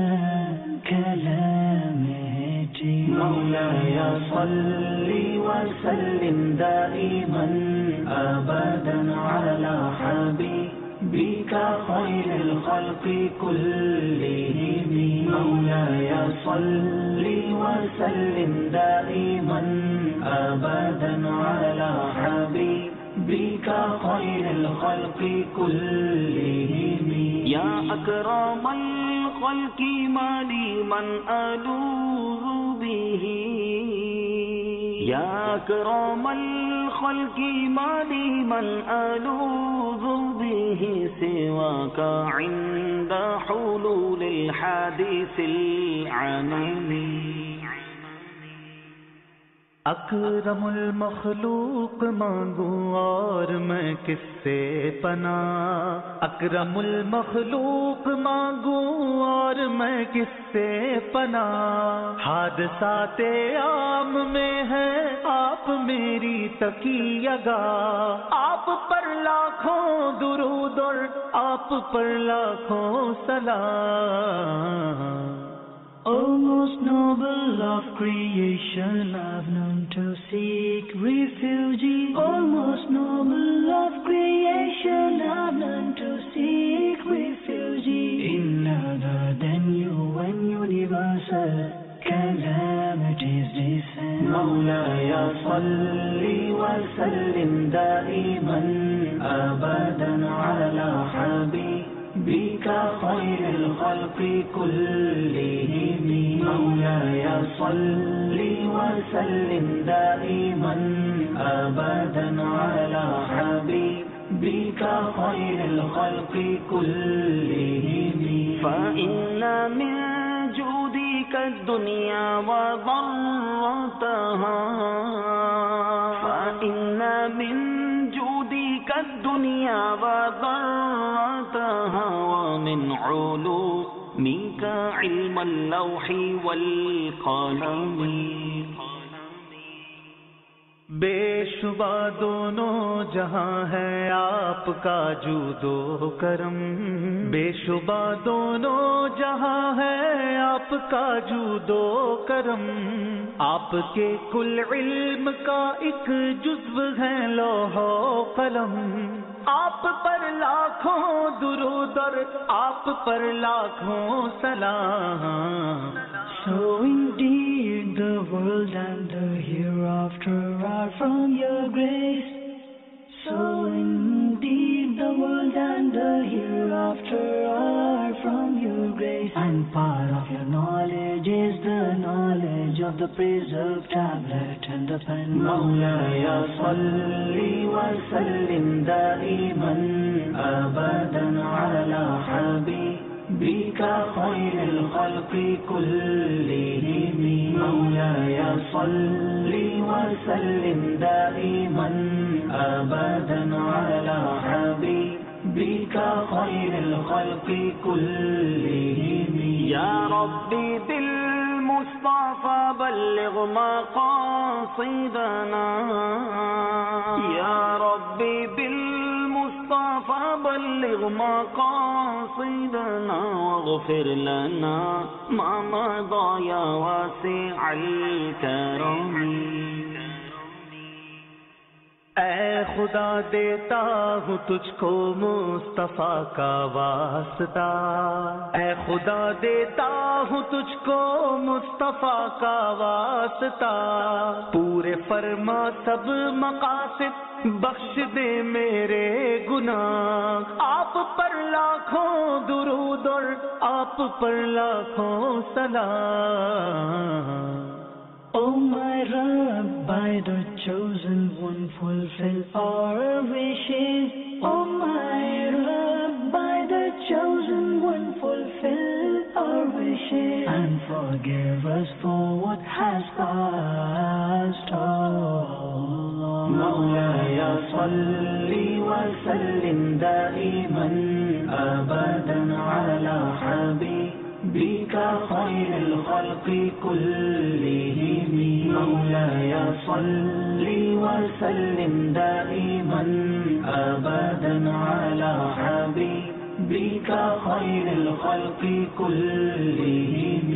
calamity, Mawlaya salli wa sallim daiman abadan ala habibika khairil khalqi kullihim. مولاي صل وسلم دائما أبدا على حبيبك خير الخلق كلهم. يا أكرم الخلق ما لي من ألوذ به. يا أكرم الخلق ما لي من ألوذ به سواك عند حلول الحادث العنيم. اکرم المخلوق مانگوں اور میں کس سے پناہ. اکرم المخلوق مانگوں اور میں کس سے پناہ. حادثات عام میں ہے آپ میری تکیہ گاہ. آپ پر لاکھوں درود اور آپ پر لاکھوں سلام. O most noble of creation I've known to seek refuge. Almost noble of creation I've known to seek refuge. In other than you when universal calamities descend. مولاي صل وسلم دائما أبدا على حبيبك خير الخلق كلهم. مولاي صل وسلم دائما أبدا على حبيبك خير الخلق كلهم. فإن من جودك الدنيا وضرتها. فإن من جودك الدنيا وضرتها ومن علومك علم اللوح والقلم. بے شبہ دونوں جہاں ہے آپ کا جود و کرم. بے شبہ دونوں جہاں ہے آپ کا جود و کرم. آپ کے کل علم کا ایک جزو ہے لوح و قلم. آپ پر لاکھوں درود اور آپ پر لاکھوں سلام. So indeed the world and the hereafter are from your grace. So indeed the world and the hereafter are from your grace. And part of your knowledge is the knowledge of the preserved tablet and the pen. مولاي صل وسلم دائما أبدا على حبيبك خير الخلق كلهم. مولاي صل وسلم دائما أبدا على حبيبك خير الخلق كلهم. يا ربي بالمصطفى بلغ مقاصدنا. يا ربي بالمصطفى بلغ مقاصدنا واغفر لنا ما مضى يا واسع الكرم. اے خدا دیتا ہوں تجھ کو مصطفیٰ کا واسطہ. اے خدا دیتا ہوں تجھ کو مصطفیٰ کا واسطہ. پورے فرما سب مقاصد بخش دے میرے گناہ. آپ پر لاکھوں درود اور آپ پر لاکھوں سلام. Oh my Rabb, by the chosen one fulfill our wishes. Oh my Rabb, by the chosen one fulfill our wishes. And forgive us for what has passed. مولاي صل وسلم دائما أبدا على حبيبك خير الخلق كلهم. مولاي صل وسلم دائما أبدا على حبيبك خير الخلق كلهم.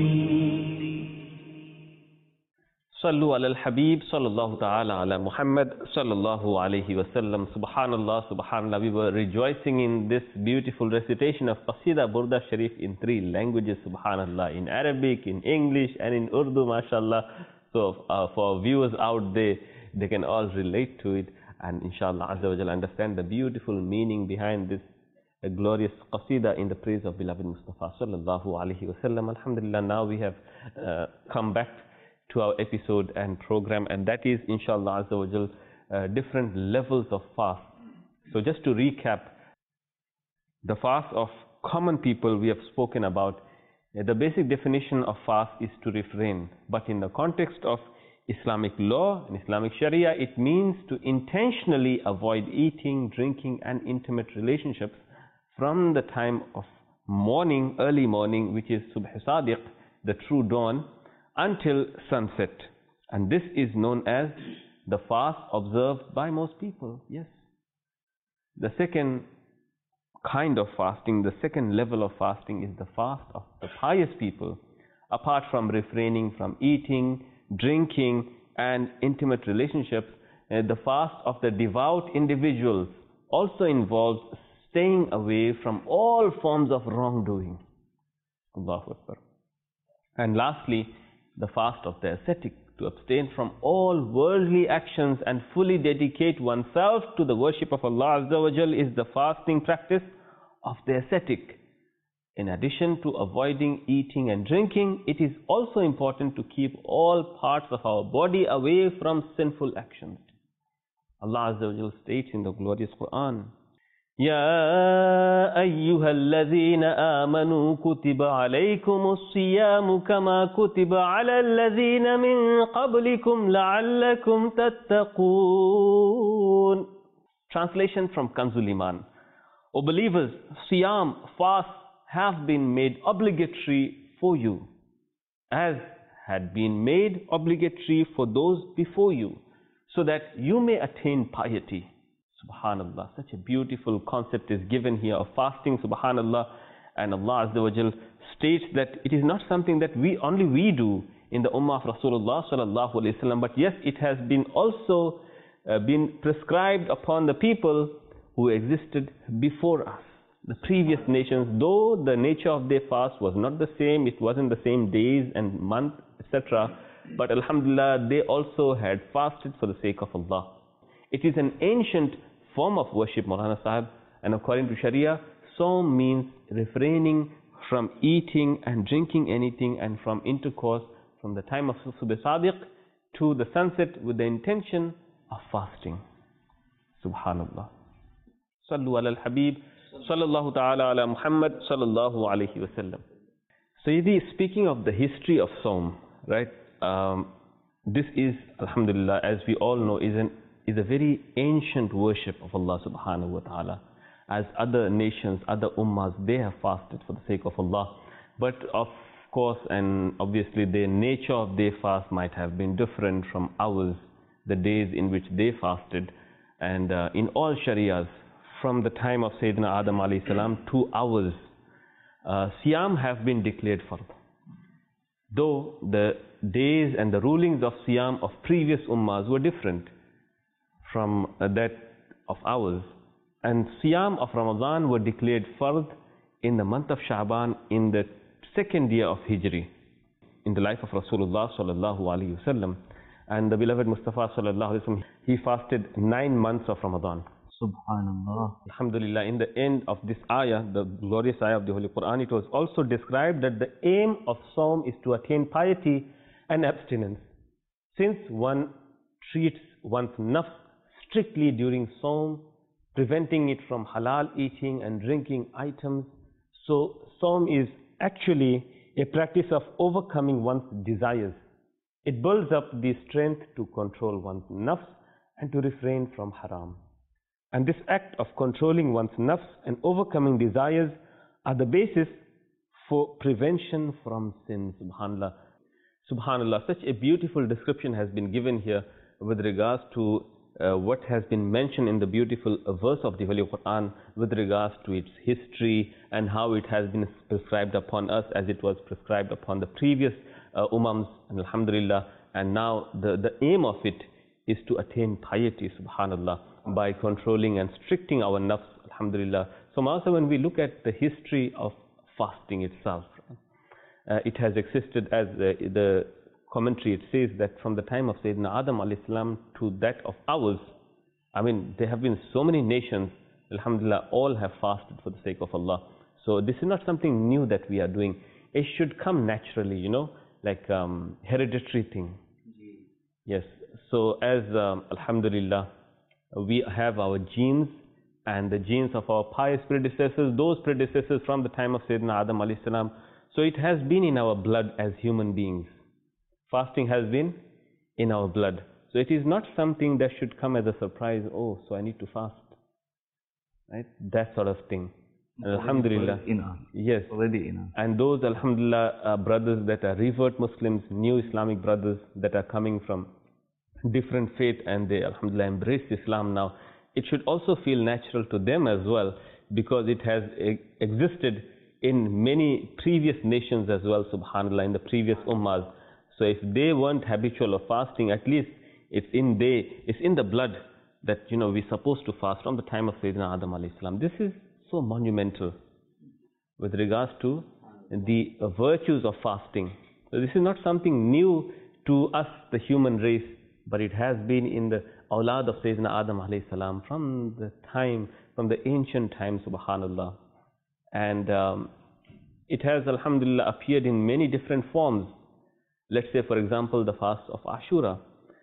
صلوا على الحبيب صلى الله ta'ala ala Muhammad sallallahu alayhi wa sallam. Subhanallah, subhanallah. We were rejoicing in this beautiful recitation of Qasida Burda Sharif in 3 languages, subhanallah, in Arabic, in English and in Urdu, mashallah. So for viewers out there, they can all relate to it and inshallah azza wa jalla understand the beautiful meaning behind this glorious Qasida in the praise of beloved Mustafa sallallahu alayhi wa sallam. Alhamdulillah, now we have come back to our episode and program, and that is inshallah azza wa jal different levels of fast. So just to recap, the fast of common people we have spoken about. The basic definition of fast is to refrain, but in the context of Islamic law and Islamic Sharia, it means to intentionally avoid eating, drinking and intimate relationships from the time of morning, early morning, which is Subh Sadiq, the true dawn, until sunset. And this is known as the fast observed by most people. Yes. The second kind of fasting, the second level of fasting is the fast of the pious people. apart from refraining from eating, drinking, and intimate relationships, the fast of the devout individuals also involves staying away from all forms of wrongdoing. Allahu Akbar. And lastly, the fast of the ascetic, to abstain from all worldly actions and fully dedicate oneself to the worship of Allah Azza wa Jal, is the fasting practice of the ascetic. In addition to avoiding eating and drinking, it is also important to keep all parts of our body away from sinful actions. Allah Azza wa Jal states in the glorious Quran, يا أيها الذين آمنوا كتب عليكم الصيام كما كتب على الذين من قبلكم لعلكم تتقون. Translation from Kanzul Iman. O believers, Siyam, fast, have been made obligatory for you, as had been made obligatory for those before you, so that you may attain piety. Subhanallah, such a beautiful concept is given here of fasting, subhanallah. And Allah Azza wa Jal states that it is not something that only we do in the Ummah of Rasulullah sallallahu alayhi wa sallam, but yes, it has been also been prescribed upon the people who existed before us, the previous nations, though the nature of their fast was not the same, it wasn't the same days and month, etc. But alhamdulillah, they also had fasted for the sake of Allah. It is an ancient form of worship, Maulana Sahib, and according to Sharia, Sawm means refraining from eating and drinking anything and from intercourse from the time of Subh Sadiq to the sunset with the intention of fasting. Subhanallah. Sallu ala al-Habib, sallallahu ta'ala ala Muhammad, sallallahu alayhi wa sallam. Sayyidi, speaking of the history of Sawm, right, this is, alhamdulillah, as we all know, is a very ancient worship of Allah subhanahu wa ta'ala. As other nations, other ummahs, they have fasted for the sake of Allah. But of course, and obviously, the nature of their fast might have been different from ours, the days in which they fasted. And in all Sharias, from the time of Sayyidina Adam alayhi salam to ours, Siyam have been declared fard. Though the days and the rulings of Siyam of previous ummahs were different from that of ours, and Siyam of Ramadan were declared fard in the month of Sha'ban in the second year of Hijri, in the life of Rasulullah sallallahu alaihi wasallam. And the beloved Mustafa sallallahu alaihi wasallam, he fasted 9 months of Ramadan. Subhanallah. Alhamdulillah, in the end of this ayah, the glorious ayah of the Holy Quran, it was also described that the aim of Sawm is to attain piety and abstinence. Since one treats one's nafs strictly during Sawm, preventing it from halal eating and drinking items, so Sawm is actually a practice of overcoming one's desires. It builds up the strength to control one's nafs and to refrain from haram. And this act of controlling one's nafs and overcoming desires are the basis for prevention from sin. Subhanallah. Subhanallah, such a beautiful description has been given here with regards to what has been mentioned in the beautiful verse of the Holy Quran with regards to its history and how it has been prescribed upon us as it was prescribed upon the previous umams, and alhamdulillah. And now the aim of it is to attain piety, subhanallah, by controlling and restricting our nafs, alhamdulillah. So also when we look at the history of fasting itself, it has existed, as the commentary, it says that from the time of Sayyidina Adam alayhi salam to that of ours, I mean, there have been so many nations, alhamdulillah, all have fasted for the sake of Allah. So this is not something new that we are doing. It should come naturally, you know, like hereditary thing. Yes. So as alhamdulillah, we have our genes and the genes of our pious predecessors, those predecessors from the time of Sayyidina Adam alayhi salam. So it has been in our blood as human beings. Fasting has been in our blood. So it is not something that should come as a surprise. Oh, so I need to fast. Right? That sort of thing. And alhamdulillah. Yes. Already in us. And those, alhamdulillah, brothers that are revert Muslims, new Islamic brothers that are coming from different faith and they, alhamdulillah, embrace Islam now. It should also feel natural to them as well, because it has existed in many previous nations as well, subhanAllah, in the previous ummahs. So if they weren't habitual of fasting, at least it's in the blood that, we're supposed to fast from the time of Sayyidina Adam alayhi salam. This is so monumental with regards to the virtues of fasting. So this is not something new to us, the human race, but it has been in the awlad of Sayyidina Adam alayhi salam from the ancient times, subhanAllah. And it has, alhamdulillah, appeared in many different forms. Let's say, for example, the fast of Ashura.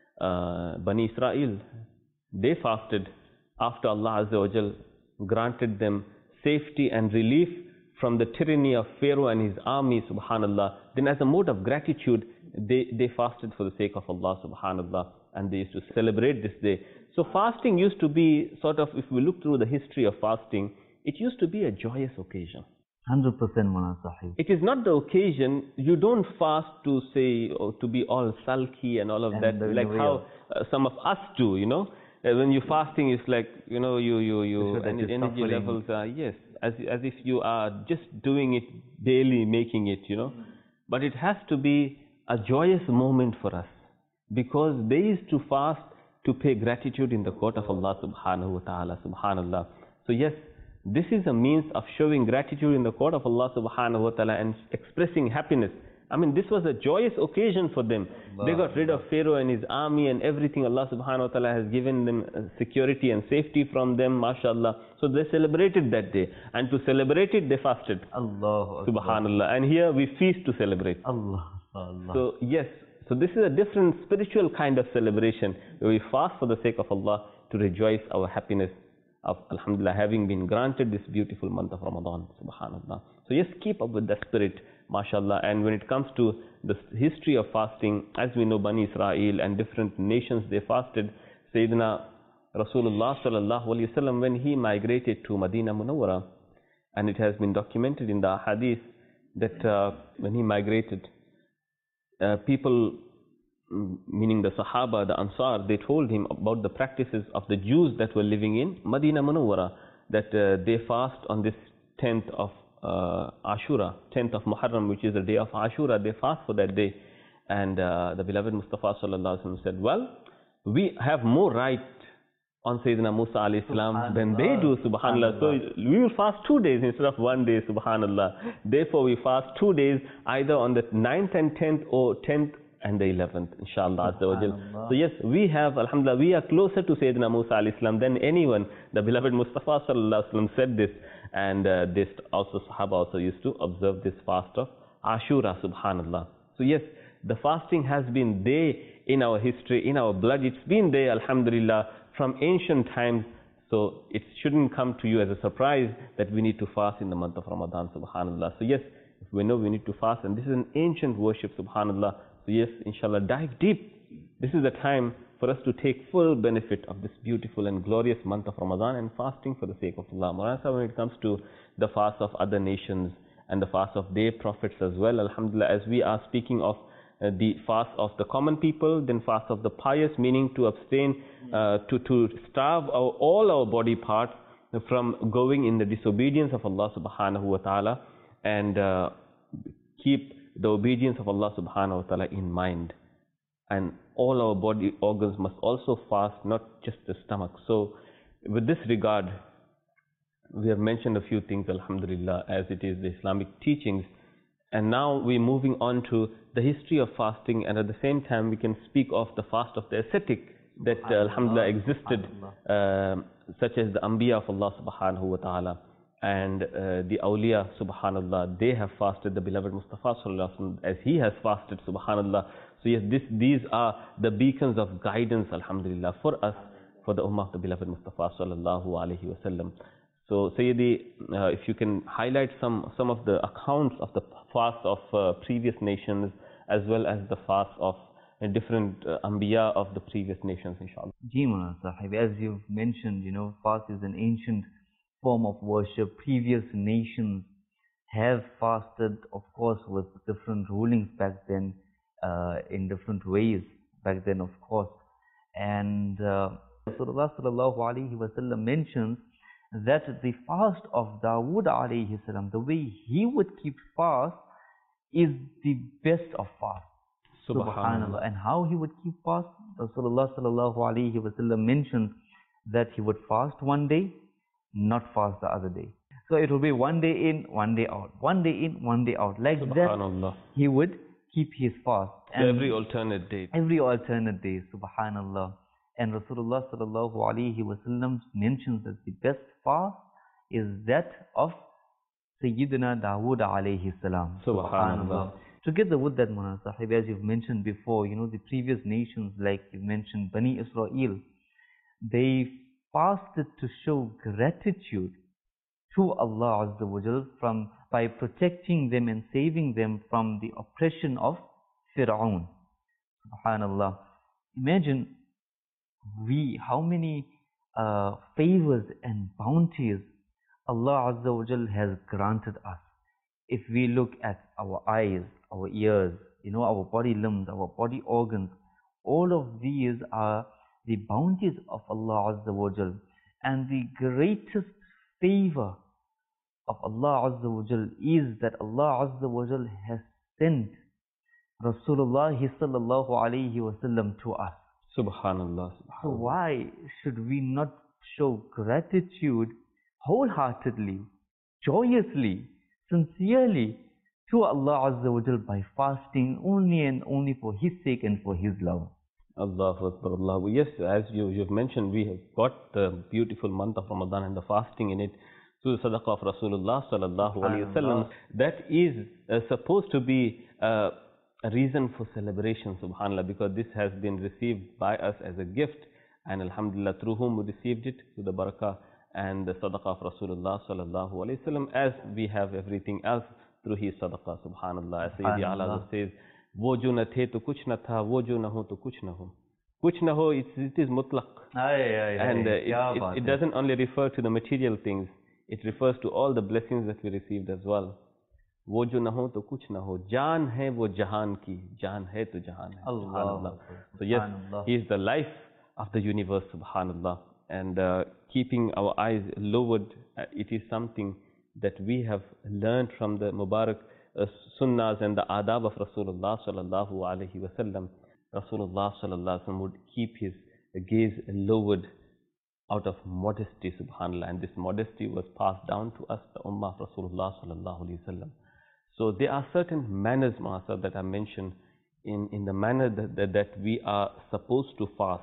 Bani Israel, they fasted after Allah Azza wa Jal granted them safety and relief from the tyranny of Pharaoh and his army, subhanAllah. Then as a mode of gratitude, they fasted for the sake of Allah, subhanAllah, and they used to celebrate this day. So fasting used to be sort of, if we look through the history of fasting, it used to be a joyous occasion. 100% Mulana Sahib. It is not the occasion. You don't fast to say, or to be all sulky and all of that, like how some of us do, When you're fasting, it's like, your energy levels are, yes, as if you are just doing it daily, making it, But it has to be a joyous moment for us, because they used to fast to pay gratitude in the court of Allah subhanahu wa ta'ala, subhanallah. So yes, this is a means of showing gratitude in the court of Allah subhanahu wa ta'ala and expressing happiness. I mean, this was a joyous occasion for them. They got rid of Pharaoh and his army and everything. Allah subhanahu wa ta'ala has given them security and safety from them, mashallah. So they celebrated that day. And to celebrate it, they fasted. Allah. Subhanallah. And here we feast to celebrate. Allah. So yes, so this is a different spiritual kind of celebration, where we fast for the sake of Allah to rejoice our happiness of, alhamdulillah, having been granted this beautiful month of Ramadan, subhanallah. So yes, keep up with that spirit, mashallah. And when it comes to the history of fasting, as we know, Bani Israel and different nations, they fasted. Sayyidina Rasulullah sallallahu alayhi wa sallam, when he migrated to Medina Munawwara, and it has been documented in the hadith that when he migrated, people, meaning the Sahaba, the Ansar, they told him about the practices of the Jews that were living in Medina Munawwara, that they fast on this 10th of Ashura, 10th of Muharram, which is the day of Ashura. They fast for that day. And the beloved Mustafa sallallahu alaihi wasallam said, well, we have more right on Sayyidina Musa alayhi salam than they do, subhanallah. So we will fast 2 days instead of 1 day, subhanallah. Therefore we fast 2 days, either on the 9th and 10th or 10th and the 11th, inshallah azza wa jal. So yes, we have, alhamdulillah, we are closer to Sayyidina Musa alayhi salam than anyone. The beloved Mustafa sallallahu alaihi wasallam said this, and this also, Sahaba also used to observe this fast of Ashura, subhanallah. So yes, the fasting has been there in our history, in our blood. It's been there, alhamdulillah, from ancient times. So it shouldn't come to you as a surprise that we need to fast in the month of Ramadan, subhanallah. So yes, if we know we need to fast, and this is an ancient worship, subhanallah. So yes, inshallah, dive deep. This is the time for us to take full benefit of this beautiful and glorious month of Ramadan and fasting for the sake of Allah. Maulana, when it comes to the fast of other nations and the fast of their prophets as well, alhamdulillah, as we are speaking of the fast of the common people, then fast of the pious, meaning to abstain, to starve all our body parts from going in the disobedience of Allah subhanahu wa ta'ala, and keep the obedience of Allah subhanahu wa ta'ala in mind. And all our body organs must also fast, not just the stomach. So with this regard, we have mentioned a few things, alhamdulillah, as it is the Islamic teachings. And now we're moving on to the history of fasting, and at the same time we can speak of the fast of the ascetic that alhamdulillah existed, such as the Anbiya of Allah subhanahu wa ta'ala and the awliya, subhanallah. They have fasted, the beloved Mustafa sallallahu alaihi wasallam, as he has fasted, subhanallah. So yes, these are the beacons of guidance, alhamdulillah, for us, for the ummah of the beloved Mustafa sallallahu alaihi wasallam. So Sayyidi, if you can highlight some of the accounts of the fast of previous nations, as well as the fast of different Anbiya of the previous nations, inshallah. Ji Mulana Sahib, as you've mentioned, fast is an ancient form of worship. Previous nations have fasted, of course, with different rulings back then, in different ways back then, of course. And Rasulullah sallallahu alaihi wasallam mentions that the fast of Dawood alayhi salam, the way he would keep fast, is the best of fast. Subhanallah. And how he would keep fast? Rasulullah sallallahu alayhi wasallam mentioned that he would fast one day, not fast the other day. So it will be one day in, one day out, one day in, one day out. Like that, he would keep his fast. And every alternate day. Every alternate day, subhanallah. And Rasulullah sallallahu alayhi wasallam mentions that the best fast is that of Sayyidina Dawood alayhi salam. Subhanallah. Together with that, Mawlana Sahib, as you've mentioned before, the previous nations, like you mentioned, Bani Israel, they fasted to show gratitude to Allah Azza wa Jal by protecting them and saving them from the oppression of Fir'aun. Subhanallah. Imagine how many favors and bounties Allah Azza wa Jal has granted us. If we look at our eyes, our ears, our body limbs, our body organs, all of these are the bounties of Allah Azza wa Jal. And the greatest favor of Allah Azza wa Jal is that Allah Azza wa Jal has sent Rasulullah sallallahu alayhi wasallam to us. Subhanallah. So why should we not show gratitude wholeheartedly, joyously, sincerely to Allah Azza wa Jal by fasting only and only for His sake and for His love? Allahu Akbar, Allah. Yes, as you've mentioned, we have got the beautiful month of Ramadan and the fasting in it through the sadaqah of Rasulullah sallallahu alayhi wasallam. That is supposed to be a reason for celebration, subhanallah, because this has been received by us as a gift, and alhamdulillah, through whom we received it, through the barakah and the sadaqah of Rasulullah sallallahu alayhi wasallam, as we have everything else through his sadaqah, subhanallah. As Sayyidi Ala says, wo jo na the to kuch na tha, wo jo na ho to kuch na ho. Kuch na ho, it is mutlaq. And it doesn't only refer to the material things, it refers to all the blessings that we received as well. वो जो न हो तो कुछ न हो, जान है वो जहान की, जान है तो जहान है. Subhanallah. So yes, he is the life of the universe, subhanallah. And keeping our eyes lowered, it is something that we have learned from the Mubarak sunnahs and the adab of Rasulullah sallallahu alaihi wasallam. Rasulullah sallallahu alaihi wasallam would keep his gaze lowered out of modesty, subhanallah. And this modesty was passed down to us, the ummah of Rasulullah sallallahu alaihi wasallam. So there are certain manners, Mahasab, that are mentioned in the manner that we are supposed to fast.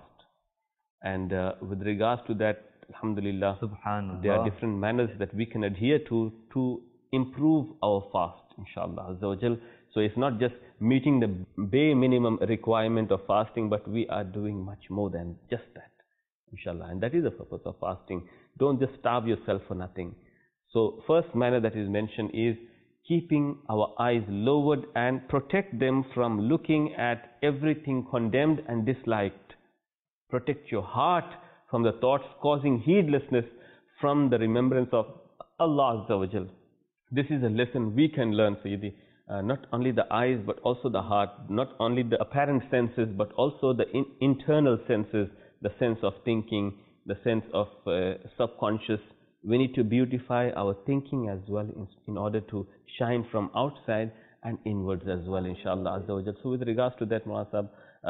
And with regards to that, alhamdulillah, subhanallah, there are different manners that we can adhere to improve our fast, inshallah azza wa jal. So it's not just meeting the bare minimum requirement of fasting, but we are doing much more than just that, inshallah. And that is the purpose of fasting. Don't just starve yourself for nothing. So first manner that is mentioned is keeping our eyes lowered and protect them from looking at everything condemned and disliked. Protect your heart from the thoughts causing heedlessness from the remembrance of Allah Azza wa Jal. This is a lesson we can learn, Sayyidi. Not only the eyes but also the heart, not only the apparent senses but also the internal senses, the sense of thinking, the sense of subconscious. We need to beautify our thinking as well in order to shine from outside and inwards as well, inshallah azza wa jal. So with regards to that, Muasab,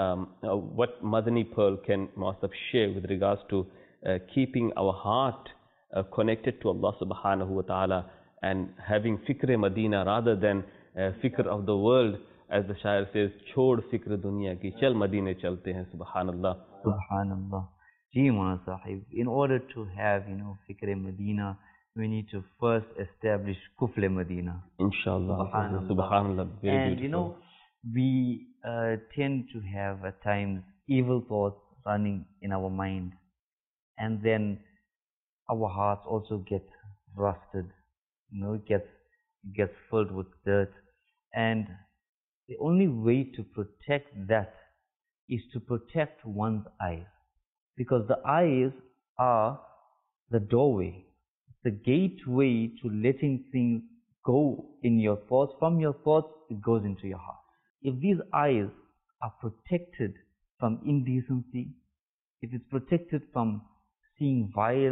what Madani Pearl can Muasab share with regards to keeping our heart connected to Allah subhanahu wa ta'ala and having fikr Madina rather than fikr of the world, as the Shair says, chhod fikr dunya ki, chal Madine chalte hain, subhanallah. Subhanallah. Ji Mawlana Sahib, in order to have, Fikr Medina, we need to first establish Kufle Medina. Inshallah. Subhanallah. Very beautiful. We tend to have at times evil thoughts running in our mind. And then our hearts also get rusted. It gets filled with dirt. And the only way to protect that is to protect one's eyes. Because the eyes are the doorway, the gateway to letting things go in your thoughts. From your thoughts, it goes into your heart. If these eyes are protected from indecency, if it's protected from seeing vile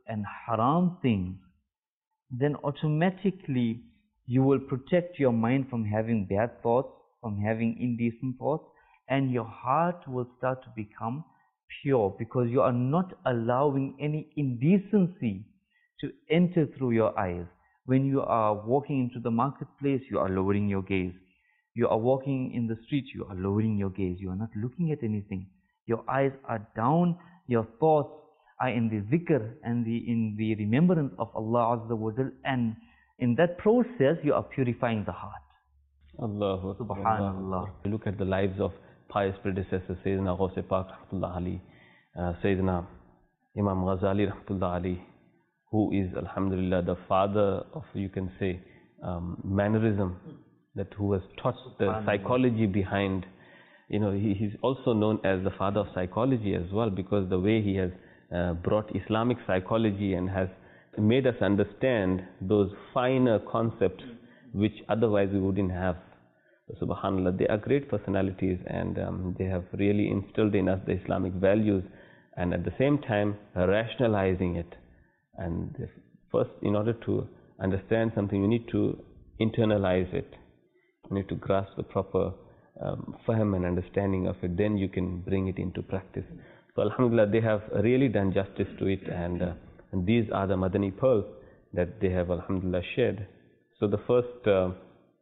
and haram things, then automatically you will protect your mind from having bad thoughts, from having indecent thoughts, and your heart will start to become pure because you are not allowing any indecency to enter through your eyes. When you are walking into the marketplace, you are lowering your gaze. You are walking in the street, you are lowering your gaze. You are not looking at anything. Your eyes are down, your thoughts are in the zikr and in the remembrance of Allah Azza wa Jal, and in that process you are purifying the heart. Allahu Akbar. Subhanallah. You look at the lives of pious predecessors, Sayyidina Ghaus Pak Rahmatullah Ali, Sayyidina Imam Ghazali Rahmatullah Ali, who is Alhamdulillah the father of, you can say, mannerism, that who has taught the psychology behind, he's also known as the father of psychology as well, because the way he has brought Islamic psychology and has made us understand those finer concepts which otherwise we wouldn't have. Subhanallah, they are great personalities, and they have really instilled in us the Islamic values, and at the same time rationalizing it. And first, in order to understand something, you need to internalize it. You need to grasp the proper fahm and understanding of it. Then you can bring it into practice. So Alhamdulillah, they have really done justice to it, and these are the Madani pearls that they have Alhamdulillah shared. So the first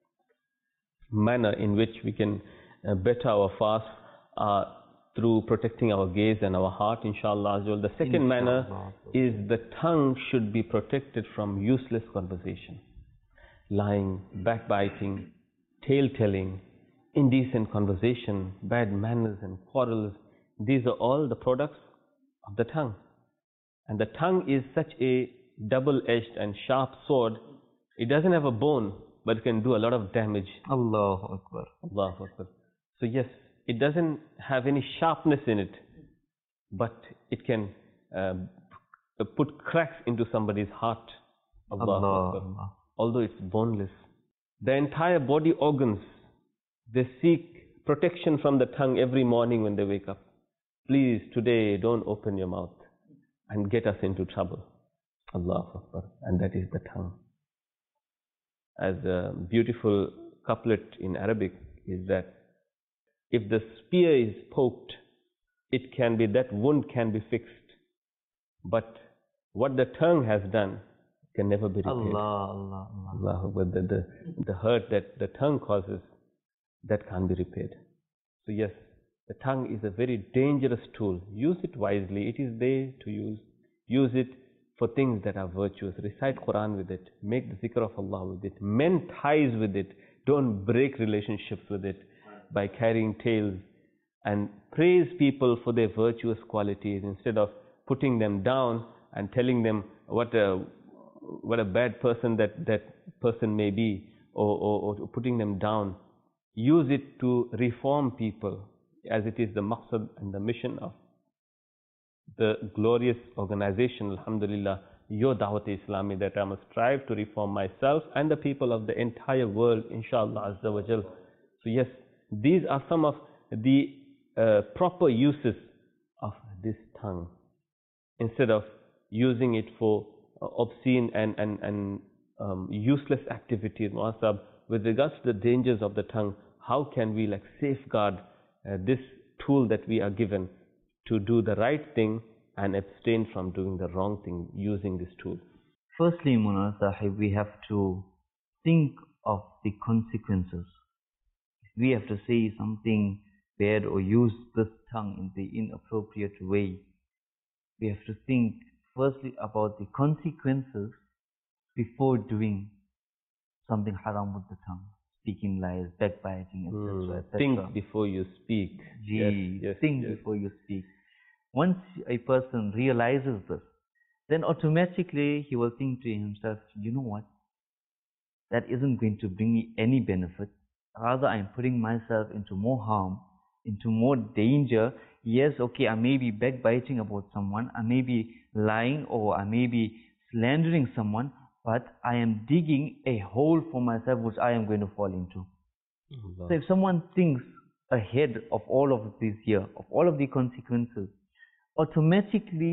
manner in which we can better our fast are through protecting our gaze and our heart, inshallah. The second manner is the tongue should be protected from useless conversation. Lying, backbiting, tale-telling, indecent conversation, bad manners and quarrels, these are all the products of the tongue. And the tongue is such a double-edged and sharp sword. It doesn't have a bone, but it can do a lot of damage. Allahu Akbar. Allahu Akbar. So yes, it doesn't have any sharpness in it, but it can put cracks into somebody's heart. Allahu Akbar. Although it's boneless. The entire body organs, they seek protection from the tongue every morning when they wake up. Please, today, don't open your mouth and get us into trouble. Allahu Akbar. And that is the tongue. As a beautiful couplet in Arabic is that if the spear is poked, that wound can be fixed. But what the tongue has done can never be repaired. Allah. The hurt that the tongue causes, that can't be repaired. So yes, the tongue is a very dangerous tool. Use it wisely. It is there to use. Use it for things that are virtuous. Recite Quran with it. Make the zikr of Allah with it. Mend ties with it. Don't break relationships with it by carrying tales. And praise people for their virtuous qualities instead of putting them down and telling them what a bad person that person may be, or putting them down. Use it to reform people, as it is the maqsad and the mission of the glorious organization, Alhamdulillah, your Dawat Islami, that I must strive to reform myself and the people of the entire world, inshallah Azza wa Jal. So yes, these are some of the proper uses of this tongue, instead of using it for obscene and useless activities. Mu'asab, with regards to the dangers of the tongue, how can we safeguard this tool that we are given to do the right thing and abstain from doing the wrong thing using this tool? Firstly, Mulana Sahib, we have to think of the consequences. If we have to say something bad or use this tongue in the inappropriate way, we have to think firstly about the consequences before doing something haram with the tongue. Speaking lies, backbiting, etc. Think before you speak. Think before you speak. Once a person realizes this, then automatically he will think to himself, you know what? That isn't going to bring me any benefit. Rather, I'm putting myself into more harm, into more danger. Yes, okay, I may be backbiting about someone, I may be lying, or I may be slandering someone, but I am digging a hole for myself which I am going to fall into. So if someone thinks ahead of all of this here, of all of the consequences, automatically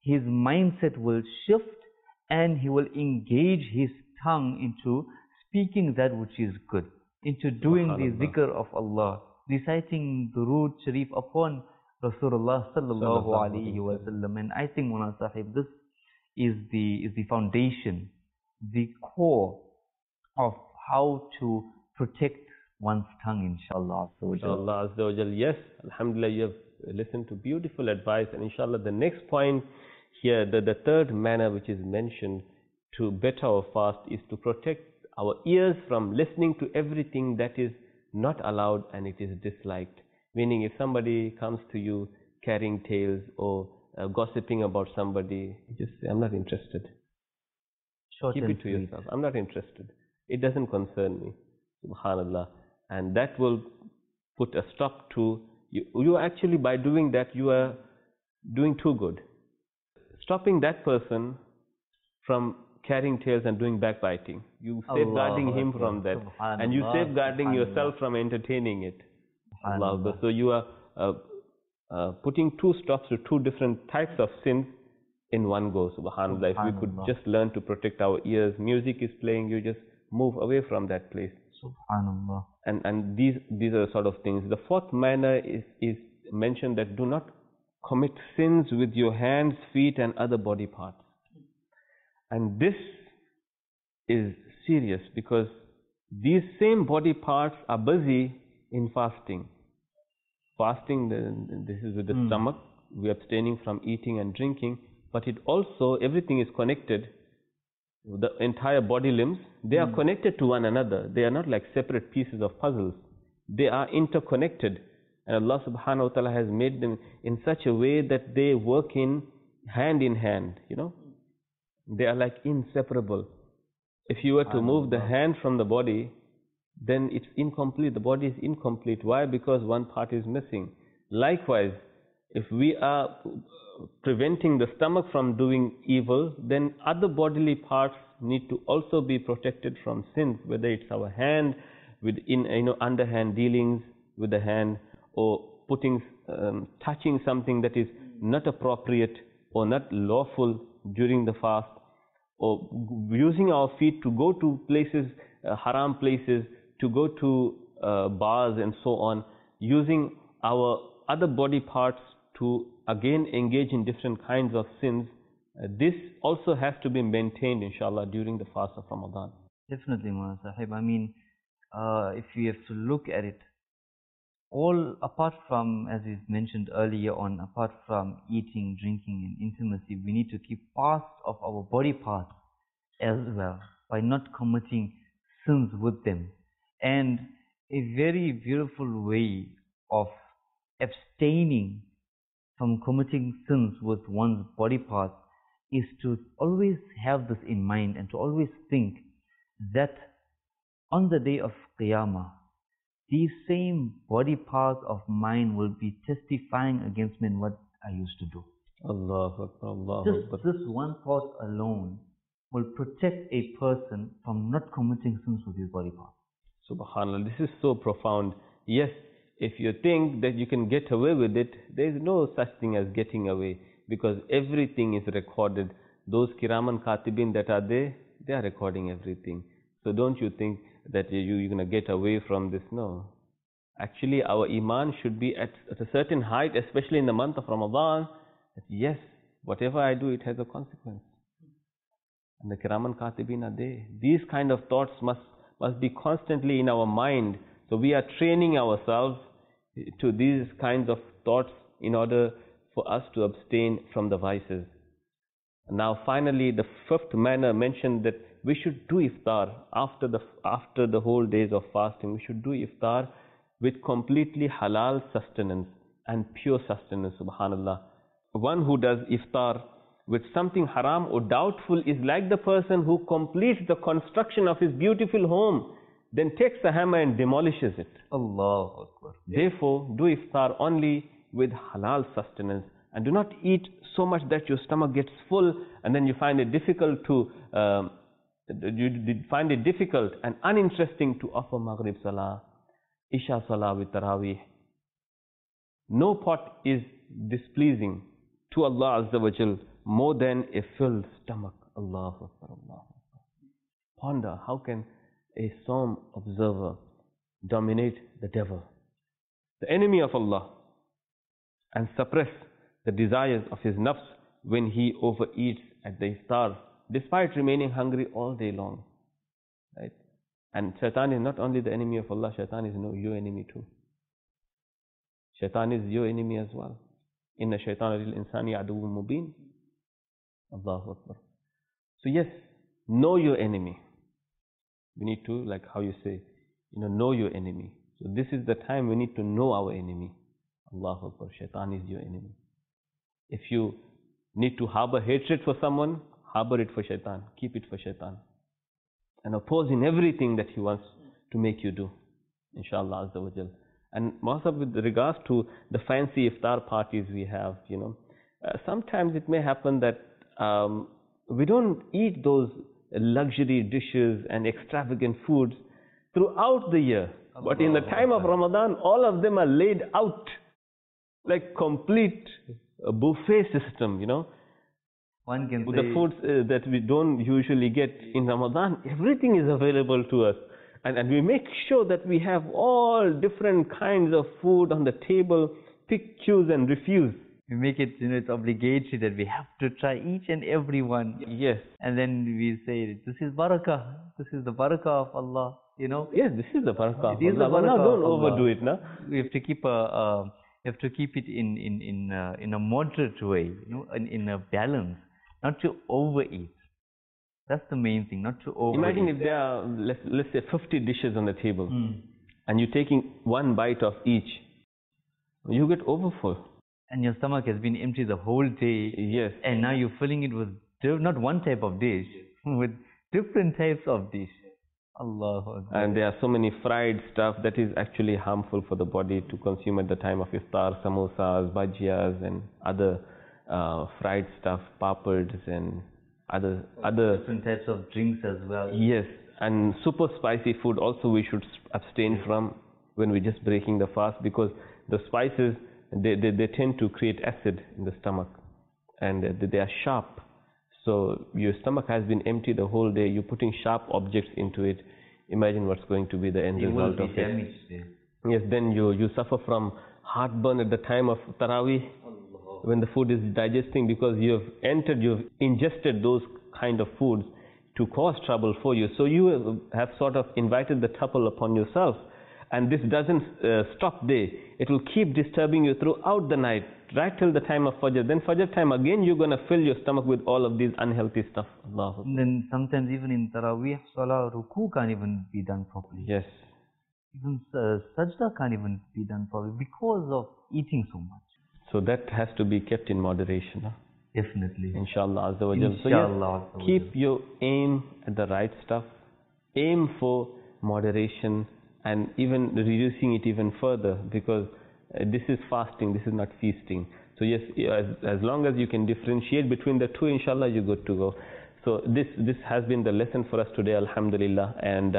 his mindset will shift and he will engage his tongue into speaking that which is good, into doing the zikr of Allah, reciting durood sharif upon Rasulullah sallallahu alaihi wasallam. And I think, Mawlana Sahib, this is the foundation, the core of how to protect one's tongue, inshallah. Inshallah Azza wa Jal. Yes, alhamdulillah, you have listened to beautiful advice, and inshallah the next point here, the third manner which is mentioned to better our fast is to protect our ears from listening to everything that is not allowed and it is disliked. Meaning, if somebody comes to you carrying tales or gossiping about somebody, just say, I'm not interested. Short Keep and it to sweet. yourself. I'm not interested. It doesn't concern me. Subhanallah. And that will put a stop to you. You actually, by doing that, you are doing too good. Stopping that person from carrying tales and doing backbiting. You safeguarding him from that. And you safeguarding yourself from entertaining it. Allah. So you are putting two stops to two different types of sins in one go. Subhanallah. If we could just learn to protect our ears, music is playing, you just move away from that place. Subhanallah. And these are sort of things. The fourth manner is mentioned that do not commit sins with your hands, feet and other body parts. And this is serious because these same body parts are busy in fasting. Fasting, this is with the stomach, we are abstaining from eating and drinking, but it also, everything is connected. The entire body limbs, they are connected to one another. They are not like separate pieces of puzzles. They are interconnected. And Allah subhanahu wa ta'ala has made them in such a way that they work in hand, you know. They are like inseparable. If you were to move the hand from the body, then it's incomplete. The body is incomplete. Why? Because one part is missing. Likewise, if we are preventing the stomach from doing evil, then other bodily parts need to also be protected from sins, whether it's our hand, underhand dealings with the hand, or touching something that is not appropriate or not lawful during the fast, or using our feet to go to places, haram places, to go to bars and so on, using our other body parts to again engage in different kinds of sins. This also has to be maintained, inshallah, during the fast of Ramadan. Definitely, Mawlana Sahib. I mean, if we have to look at it, all apart from, as is mentioned earlier on, apart from eating, drinking and intimacy, we need to keep fast of our body parts as well by not committing sins with them. And a very beautiful way of abstaining from committing sins with one's body parts is to always have this in mind and to always think that on the day of Qiyamah, these same body parts of mine will be testifying against me in what I used to do. Allahu Akbar, Allahu Akbar. This one thought alone will protect a person from not committing sins with his body parts. Subhanallah, this is so profound. Yes, if you think that you can get away with it, there is no such thing as getting away, because everything is recorded. Those kiraman katibin that are there, they are recording everything. So don't you think that you're going to get away from this? No. Actually, our iman should be at a certain height, especially in the month of Ramadan, that yes, whatever I do, it has a consequence. And the kiraman katibin are there. These kind of thoughts must be constantly in our mind. So we are training ourselves to these kinds of thoughts in order for us to abstain from the vices. Now finally, the fifth manner mentioned that we should do iftar after the whole days of fasting. We should do iftar with completely halal sustenance and pure sustenance, subhanallah. One who does iftar with something haram or doubtful is like the person who completes the construction of his beautiful home, then takes a hammer and demolishes it. Allahu Akbar. Therefore, do iftar only with halal sustenance, and do not eat so much that your stomach gets full and then you find it difficult and uninteresting to offer Maghrib Salah, Isha Salah with Taraweeh. No part is displeasing to Allah Azza wa Jal more than a filled stomach. Allahu Akbar, Allahu Akbar. Ponder, how can a psalm observer dominate the devil, the enemy of Allah, and suppress the desires of his nafs when he overeats at the iftar, despite remaining hungry all day long. Right? And shaitan is not only the enemy of Allah, shaitan is your enemy too. Shaitan is your enemy as well. Inna shaitana lil insani aduwwun mubin. Allahu Akbar. So yes, know your enemy. We need to, like how you say, know your enemy. So this is the time we need to know our enemy. Allahu Akbar. Shaitan is your enemy. If you need to harbor hatred for someone, harbor it for shaitan. Keep it for shaitan. And oppose in everything that he wants to make you do. Inshallah Azza wa Jal. And also with regards to the fancy iftar parties we have, sometimes it may happen that we don't eat those luxury dishes and extravagant foods throughout the year. But in the time of Ramadan, all of them are laid out like complete buffet system, One can with say, the foods that we don't usually get in Ramadan. Everything is available to us. And we make sure that we have all different kinds of food on the table, pick, choose and refuse. we make it, it's obligatory that we have to try each and every one. Yes. And then we say, this is barakah. This is the barakah of Allah, Yes, this is the barakah. It is the Allah. barakah Now don't of Allah. overdo it, now. We have to keep it in a moderate way, in a balance, not to overeat. That's the main thing, not to overeat. Imagine if there are, let's say 50 dishes on the table, and you're taking one bite of each, you get overfull. And your stomach has been empty the whole day. Yes. And now you're filling it with not one type of dish, with different types of dish. Allahu Akbar. And there are so many fried stuff that is actually harmful for the body to consume at the time of iftar, samosas, bhajiyas and other fried stuff, papads and other different types of drinks as well. Yes, and super spicy food also we should abstain from when we're just breaking the fast, because the spices, they tend to create acid in the stomach, and they are sharp. So your stomach has been empty the whole day, you're putting sharp objects into it. Imagine what's going to be the end result of it. Yes, then you suffer from heartburn at the time of Taraweeh, when the food is digesting, because you've ingested those kind of foods to cause trouble for you. So you have sort of invited the trouble upon yourself. And this doesn't stop there. It will keep disturbing you throughout the night, right till the time of Fajr. Then Fajr time, again you're going to fill your stomach with all of these unhealthy stuff. Allah. And then sometimes even in Taraweeh Salah, ruku can't even be done properly. Yes. Even sajda can't even be done properly because of eating so much. So that has to be kept in moderation. Huh? Definitely. Inshallah Azza wa Jal. So Inshallah. yes, keep your aim at the right stuff. Aim for moderation and even reducing it even further, because this is fasting, this is not feasting. So yes, as long as you can differentiate between the two, inshallah, you're good to go. So this has been the lesson for us today, alhamdulillah, and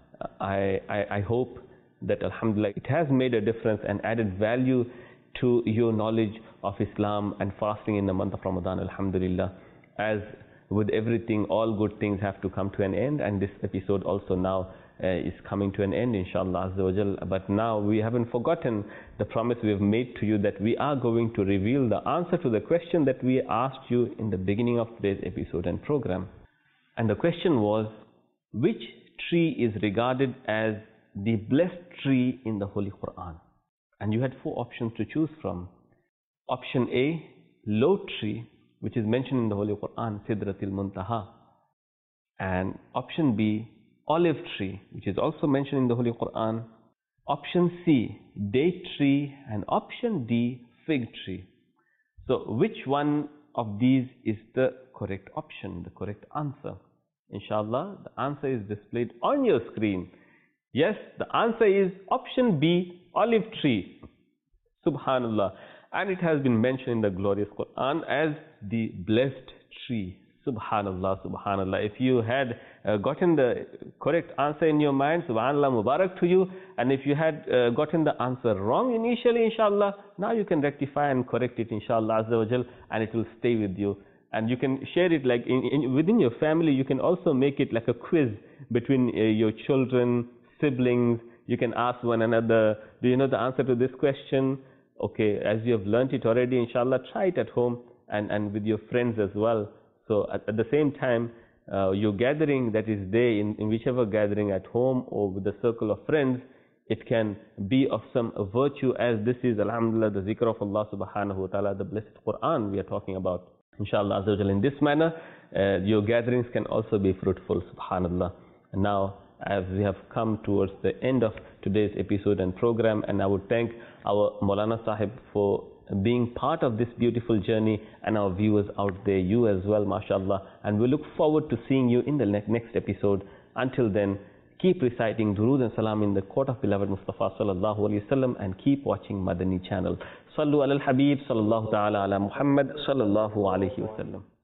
I hope that alhamdulillah it has made a difference and added value to your knowledge of Islam and fasting in the month of Ramadan, alhamdulillah. As with everything, all good things have to come to an end, and this episode also now is coming to an end, inshallah Azza wa Jal. But now we haven't forgotten the promise we have made to you that we are going to reveal the answer to the question that we asked you in the beginning of today's episode and program. And the question was, which tree is regarded as the blessed tree in the Holy Quran? And you had 4 options to choose from. Option A, low tree, which is mentioned in the Holy Quran, Sidratil Muntaha. And option B, olive tree, which is also mentioned in the Holy Quran. Option C, date tree, and option D, fig tree. So which one of these is the correct option, the correct answer? Inshallah, the answer is displayed on your screen. Yes, the answer is option B, olive tree. Subhanallah. And it has been mentioned in the glorious Quran as the blessed tree. Subhanallah, Subhanallah. If you had gotten the correct answer in your mind, Subhanallah, Mubarak to you. And if you had gotten the answer wrong initially, inshallah, now you can rectify and correct it, inshallah, Azza wa Jal, and it will stay with you And you can share it like within your family. You can also make it like a quiz between your children, siblings. You can ask one another, do you know the answer to this question? Okay, as you have learnt it already, inshallah, try it at home and with your friends as well. So at the same time, your gathering that is there, in whichever gathering, at home or with the circle of friends, it can be of some virtue, as this is, alhamdulillah, the zikr of Allah subhanahu wa ta'ala, the blessed Quran we are talking about. Inshallah, azza wa jalla, in this manner, your gatherings can also be fruitful, subhanallah. And now, as we have come towards the end of today's episode and program, and I would thank our Maulana Sahib for being part of this beautiful journey, and our viewers out there, you as well, mashallah. And we look forward to seeing you in the next episode. Until then, keep reciting durood and salam in the court of beloved Mustafa sallallahu alayhi wasallam, and keep watching Madani channel. Sallu ala al-Habib sallallahu ta'ala ala Muhammad sallallahu alayhi wasallam.